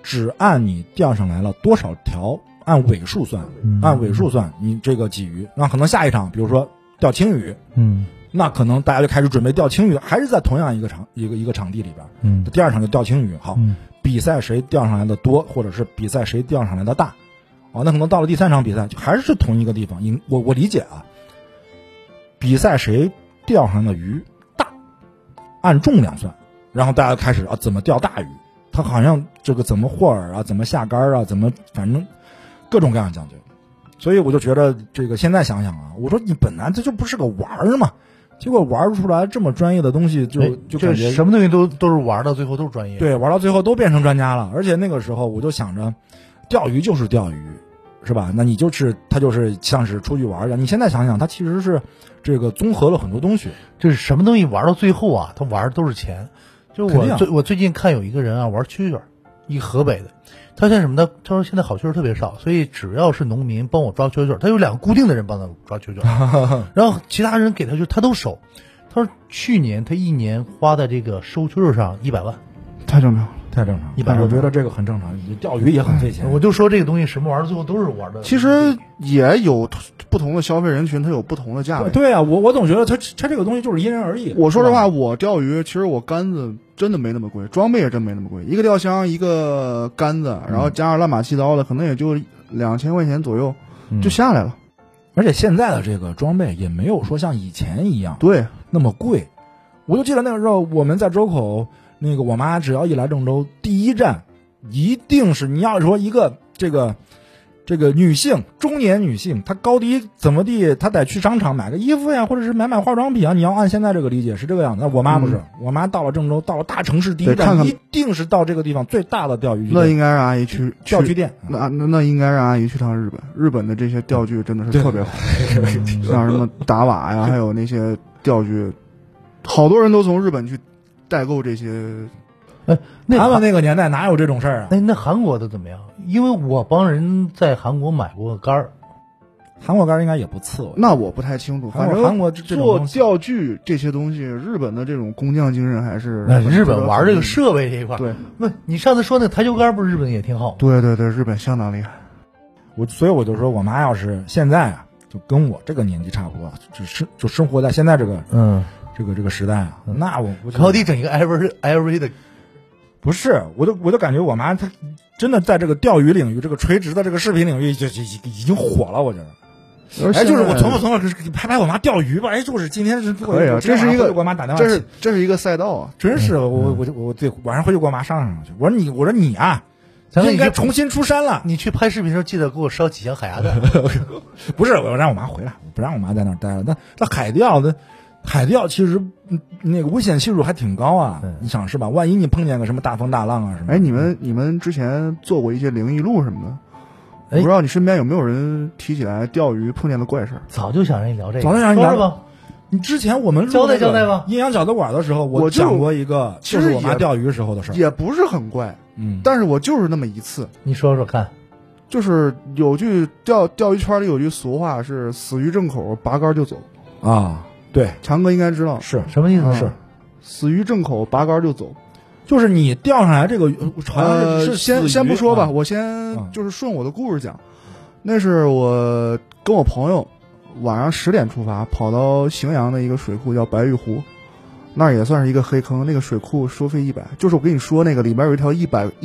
只按你钓上来了多少条，按尾数算，你这个鲫鱼，那可能下一场，比如说钓青鱼，那可能大家就开始准备钓青鱼，还是在同样一个场地里边，第二场就钓青鱼，好，比赛谁钓上来的多，或者是比赛谁钓上来的大，那可能到了第三场比赛，就还是同一个地方，我理解啊，比赛谁钓上的鱼大，按重量算，然后大家开始怎么钓大鱼，他好像这个怎么获饵啊，怎么下竿啊，怎么反正各种各样讲究，所以我就觉得这个现在想想啊，我说你本来这就不是个玩儿嘛，结果玩出来这么专业的东西，就感觉什么东西都是玩到最后都是专业， 对，玩到最后都变成专家了。而且那个时候我就想着，钓鱼就是钓鱼，是吧？那你他就是像是出去玩一样。你现在想想，他其实是这个综合了很多东西， 就是什么东西玩到最后啊，他玩的都是钱。就我最近看有一个人啊玩蛐蛐，一个河北的，他现在什么呢？他说现在好蛐儿特别少，所以只要是农民帮我抓蛐蛐，他有2个固定的人帮他抓蛐蛐，然后其他人给他他都收。他说去年他1年花在这个收蛐儿上100万， 太正常了。 太正常，100万，我觉得这个很正常。钓鱼也很费钱。 我就说这个东西什么玩意儿，最后都是玩的。 其实也有不同的消费人群，它有不同的价位。 对啊，我总觉得它这个东西就是因人而异。 我说实话，我钓鱼其实我杆子真的没那么贵，装备也真没那么贵，一个钓箱一个杆子，然后加上乱码七刀的，可能也就2000块钱左右就下来了。 而且现在的这个装备也没有说像以前一样对那么贵。我就记得那个时候我们在周口。那个我妈只要一来郑州，第一站一定是你要说一个这个女性中年女性，她高低怎么地，她得去商场买个衣服呀，或者是买化妆品啊。你要按现在这个理解是这个样子。那我妈不是，我妈到了郑州，到了大城市第一站，一定是到这个地方最大的钓鱼那应该让阿姨去钓具店。 那应该让阿姨去趟日本，日本的这些钓具真的是特别好，像什么达瓦呀，还有那些钓具，好多人都从日本去代购这些。 他们那个年代哪有这种事儿啊？ 那韩国的怎么样？因为我帮人在韩国买过杆儿， 韩国杆儿应该也不次。 那我不太清楚，反正韩国做钓具这些东西，日本的这种工匠精神还是。 日本玩这个设备这一块， 对， 不，你上次说那台球杆不是日本也挺好？ 对对对，日本相当厉害。 所以我就说我妈要是现在啊，就跟我这个年纪差不多，就生活在现在这个这个时代啊，那我高低整一个 LV 的。 不是，我就感觉我妈她真的在这个钓鱼领域，这个垂直的这个视频领域就已经火了，我觉得。就是我从拍我妈钓鱼吧，就是今天是可以啊，这是一个给我妈打电话， 这是一个赛道啊， 真是我对晚上回去给我妈上去，我说你啊，咱应该重新出山了， 你去拍视频的时候记得给我烧几箱海鸭蛋。 不是，我让我妈回来，不让我妈在那儿待了。那海钓其实那个危险系数还挺高啊，你想是吧？万一你碰见个什么大风大浪啊什么？ 哎，你们之前做过一些灵异录什么的？我不知道你身边有没有人提起来钓鱼碰见的怪事儿？ 早就想让你聊这个， 早就想聊吧。 你之前我们交代吧。 阴阳饺子馆的时候，我讲过一个，就是我妈钓鱼时候的事儿， 也不是很怪，但是我就是那么一次。 你说说看。 就是有句钓鱼圈里有句俗话是死鱼正口，拔竿就走啊。对， 强哥应该知道是什么意思？ 是死鱼正口，拔竿就走， 就是你钓上来这个，好像是先不说吧，我先就是顺我的故事讲。那是我跟我朋友晚上10点出发，跑到荥阳的一个水库叫白玉湖，那也算是一个黑坑。那个水库收费100，就是我跟你说那个里边有一条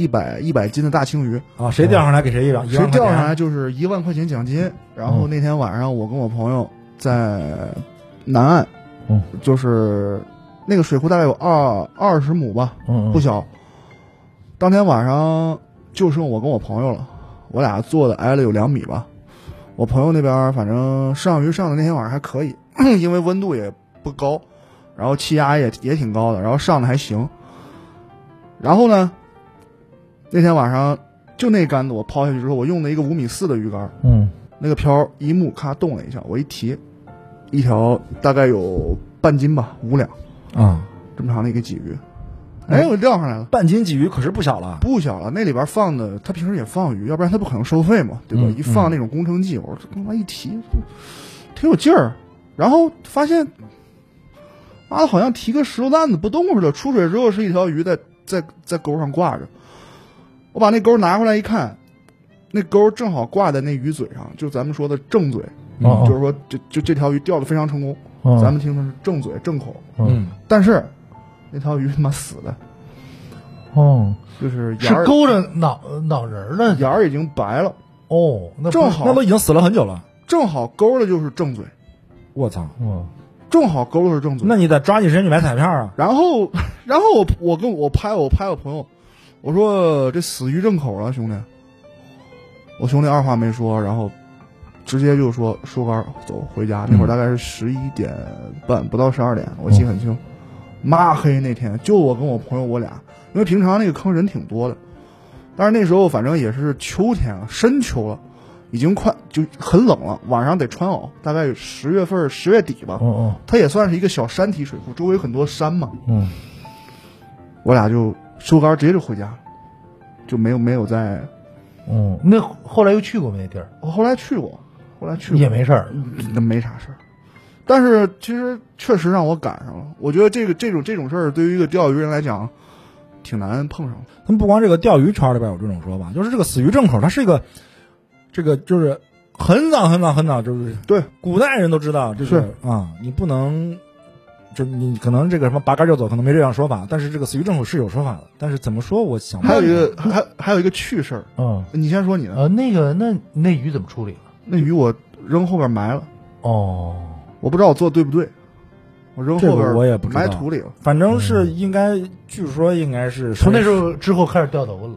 100斤的大青鱼啊，谁钓上来给谁100， 谁钓上来就是1万块钱奖金。然后那天晚上我跟我朋友在南岸，就是那个水库大概有20亩吧，不小。当天晚上就剩我跟我朋友了，我俩坐的挨了有2米吧。我朋友那边反正上鱼上的那天晚上还可以，因为温度也不高，然后气压也挺高的，然后上的还行。然后呢，那天晚上就那杆子我抛下去之后，我用了一个5.4米的鱼竿，那个漂一木咔动了一下，我一提，一条大概有半斤吧，5两啊， 这么长的一个鲫鱼。哎，我钓上来了， 半斤鲫鱼可是不小了， 不小了。那里边放的，他平时也放鱼，要不然他不可能收费嘛，对吧？一放那种工程剂，我说这他妈一提，挺有劲儿。然后发现，妈的，好像提个石头担子不动似的。出水之后是一条鱼在钩上挂着， 我把那钩拿回来一看，那钩正好挂在那鱼嘴上，就咱们说的正嘴，就是说这条鱼钓得非常成功。咱们听的是正嘴正口，但是那条鱼他妈死的，就是是勾着脑仁的， 眼儿已经白了。 那正好那都已经死了很久了， 正好勾的就是正嘴， 我操， 正好勾的是正嘴。 那你得抓紧时间去买彩票啊。 然后我拍我朋友，我说这死鱼正口了，兄弟。我兄弟二话没说，然后直接就说收竿走回家。那会儿大概是11点半，不到12点，我记很清。妈黑那天就我跟我朋友我俩，因为平常那个坑人挺多的，但是那时候反正也是秋天了，深秋了，已经快就很冷了，晚上得穿袄，大概10月底吧。它也算是一个小山体水库，周围有很多山嘛。我俩就收竿直接就回家，就没有在。 那后来又去过没那地儿？ 我后来去过也没事儿， 那没啥事儿。但是其实确实让我赶上了。我觉得这种事儿对于一个钓鱼人来讲，挺难碰上。 他们不光这个钓鱼圈里边有这种说法，就是这个死鱼正口，它是一个这个就是很早，就是对古代人都知道，就是你不能。就你可能这个什么拔竿就走，可能没这样说法，但是这个死鱼正口是有说法的。但是怎么说，我想还有一个趣事儿，你先说你的。 那鱼怎么处理了？ 那鱼我扔后边埋了。我不知道我做对不对，我扔后边我也不知道， 埋土里了。 反正是应该，据说应该是从那时候之后开始掉头了。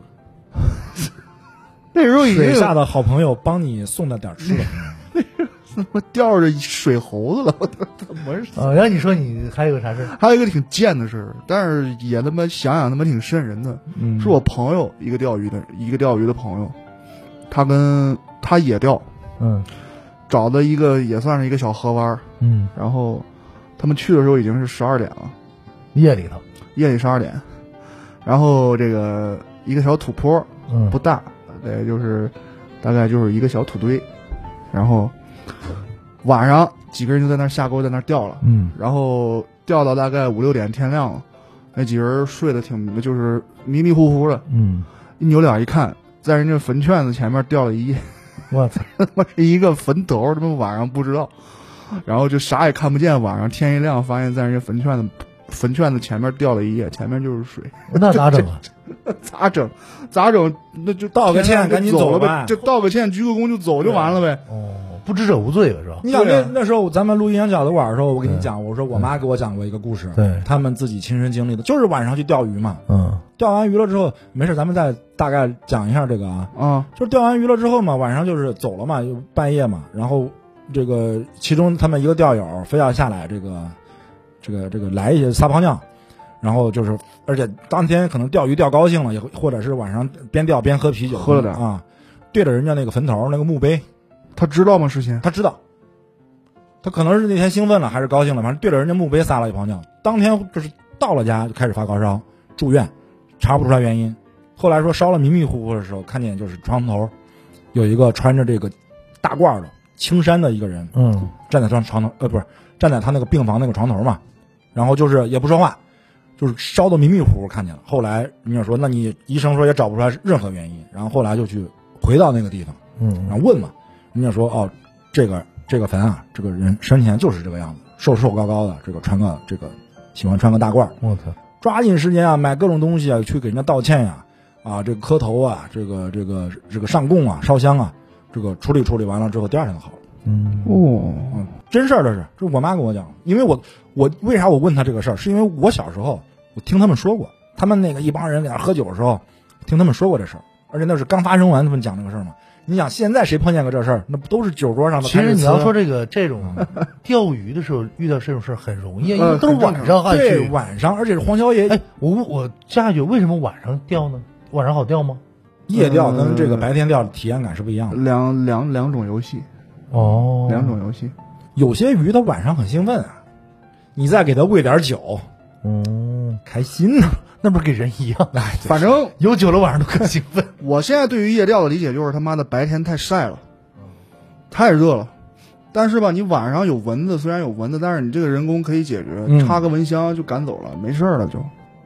那时候已经水下的好朋友帮你送了点吃的。 我钓着水猴子了，我怎么是？ 然后你说你还有个啥事？ 还有一个挺贱的事，但是也他妈想想他妈挺瘆人的。是我朋友一个钓鱼的朋友，他也钓，找的一个也算是一个小河湾，然后他们去的时候已经是12点了， 夜里 12点，然后这个一个小土坡，不大，就是大概就是一个小土堆，然后。晚上几个人就在那下钩，在那钓了，然后钓到大概5、6点，天亮了，那几个人睡得就是迷迷糊糊的，一扭脸一看，在人家坟圈子前面钓了一夜， 我操， 他妈是一个坟头，他妈晚上不知道，然后就啥也看不见，晚上天一亮，发现在人家坟圈子前面钓了一夜，前面就是水， 那咋整啊？ 咋整？那就道个歉，赶紧走了呗，就道个歉，鞠个躬就走就完了呗。 不知者无罪了是吧？ 你想那时候咱们录阴阳角的馆的时候，我跟你讲，我说我妈给我讲过一个故事，他们自己亲身经历的，就是晚上去钓鱼嘛。钓完鱼了之后，没事，咱们再大概讲一下这个啊。就是钓完鱼了之后嘛，晚上就是走了嘛，就半夜嘛，然后这个其中他们一个钓友非要下来这个来一些撒泡尿，然后就是而且当天可能钓鱼钓高兴了，也或者是晚上边钓边喝啤酒， 喝了点啊，对着人家那个坟头那个墓碑。 他知道吗？事先他知道，他可能是那天兴奋了还是高兴了，反正对着人家墓碑撒了一泡尿。当天就是到了家就开始发高烧，住院，查不出来原因。后来说烧了迷迷糊糊的时候，看见就是床头有一个穿着这个大褂的青衫的一个人，站在床头，不是站在他那个病房那个床头嘛，然后就是也不说话，就是烧的迷迷糊糊看见了。后来人家说，那你医生说也找不出来任何原因，然后后来就去回到那个地方，然后问嘛。人家说这个坟啊，这个人生前就是这个样子，瘦高高的，喜欢穿个大褂。 我操！ 抓紧时间啊，买各种东西啊，去给人家道歉呀，这个磕头啊，这个上供啊，烧香啊，这个处理完了之后，第二天就好了。真事儿这是我妈跟我讲，因为我为啥我问他这个事儿，是因为我小时候我听他们说过，他们那个一帮人在那喝酒的时候，听他们说过这事儿，而且那是刚发生完，他们讲这个事儿嘛。你想现在谁碰见个这事儿，那不都是酒桌上的？ 其实你要说这种钓鱼的时候遇到这种事儿很容易，因为都是晚上还对晚上，而且是黄宵夜。 我加一句，为什么晚上钓呢？晚上好钓吗？ 夜钓跟这个白天钓的体验感是不一样的， 两种游戏。两种游戏， 有些鱼它晚上很兴奋啊，你再给它喂点酒，开心呢。 那不是跟人一样？ 反正有酒了晚上都更兴奋。 我现在对于夜钓的理解就是他妈的白天太晒了，太热了。但是吧，你晚上有蚊子，虽然有蚊子，但是你这个人工可以解决，插个蚊香就赶走了，没事了就。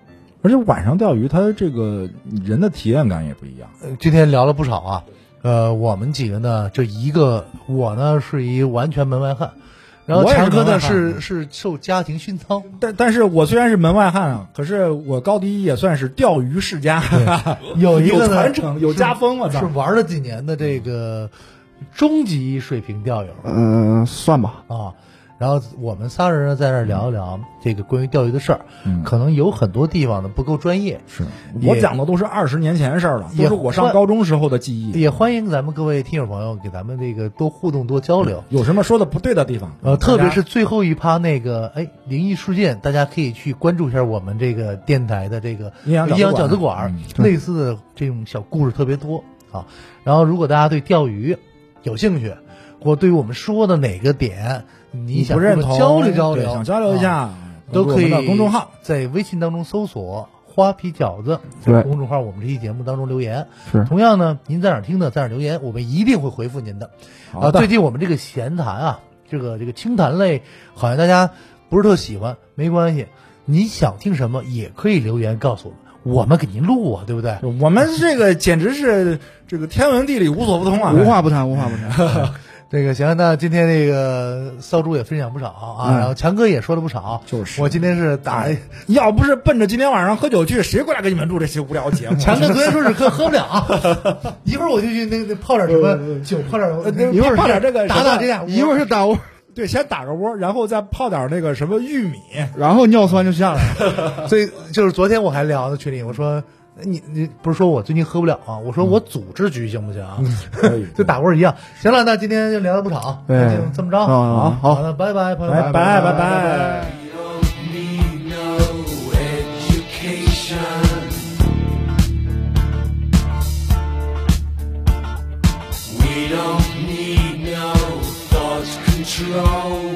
而且晚上钓鱼，它这个人的体验感也不一样。 今天聊了不少啊，我们几个呢，这一个我呢是一完全门外汉，然后强哥呢是受家庭熏陶， 但是我虽然是门外汉啊，可是我高低也算是钓鱼世家， 有一个传承，有家风，我操， 是玩了几年的这个中级水平钓友， 算吧啊。然后我们仨人呢在这聊一聊这个关于钓鱼的事儿，可能有很多地方呢不够专业。 是我讲的都是20年前的事儿了，都是我上高中时候的记忆。 也欢迎咱们各位听友朋友给咱们这个多互动多交流， 有什么说的不对的地方， 特别是最后一趴那个灵异事件，大家可以去关注一下我们这个电台的这个阴阳饺子馆，类似的这种小故事特别多啊。然后如果大家对钓鱼有兴趣，或对于我们说的哪个点你想认同交流交流， 想交流一下， 都可以公众号在微信当中搜索花皮饺子，在公众号我们这期节目当中留言。 是， 同样呢，您在哪儿听的，在哪儿留言，我们一定会回复您的。最近我们这个闲谈啊，这个清谈类，好像大家不是特喜欢，没关系，你想听什么也可以留言告诉我们。我们给您录啊，对不对？ 我们这个简直是这个天文地理无所不通啊， 无话不谈。 这个行，那今天这个骚猪也分享不少啊，然后强哥也说了不少。 就是我今天是要不是奔着今天晚上喝酒去，谁过来给你们录这些无聊节目？ 强哥昨天说是喝不了啊，一会儿我就去那泡点什么酒，泡点一会儿泡点这个打这样， 一会儿是打窝， 对，先打个窝，然后再泡点那个什么玉米， 然后尿酸就下来了。 所以就是昨天我还聊在群里，我说你不是说我最近喝不了啊？我说我组织局行不行啊？ 可以， 就打窝一样。行了，那今天就聊了不少，那就这么着。好，那拜拜，朋友们， 拜拜。We don't need no thought control.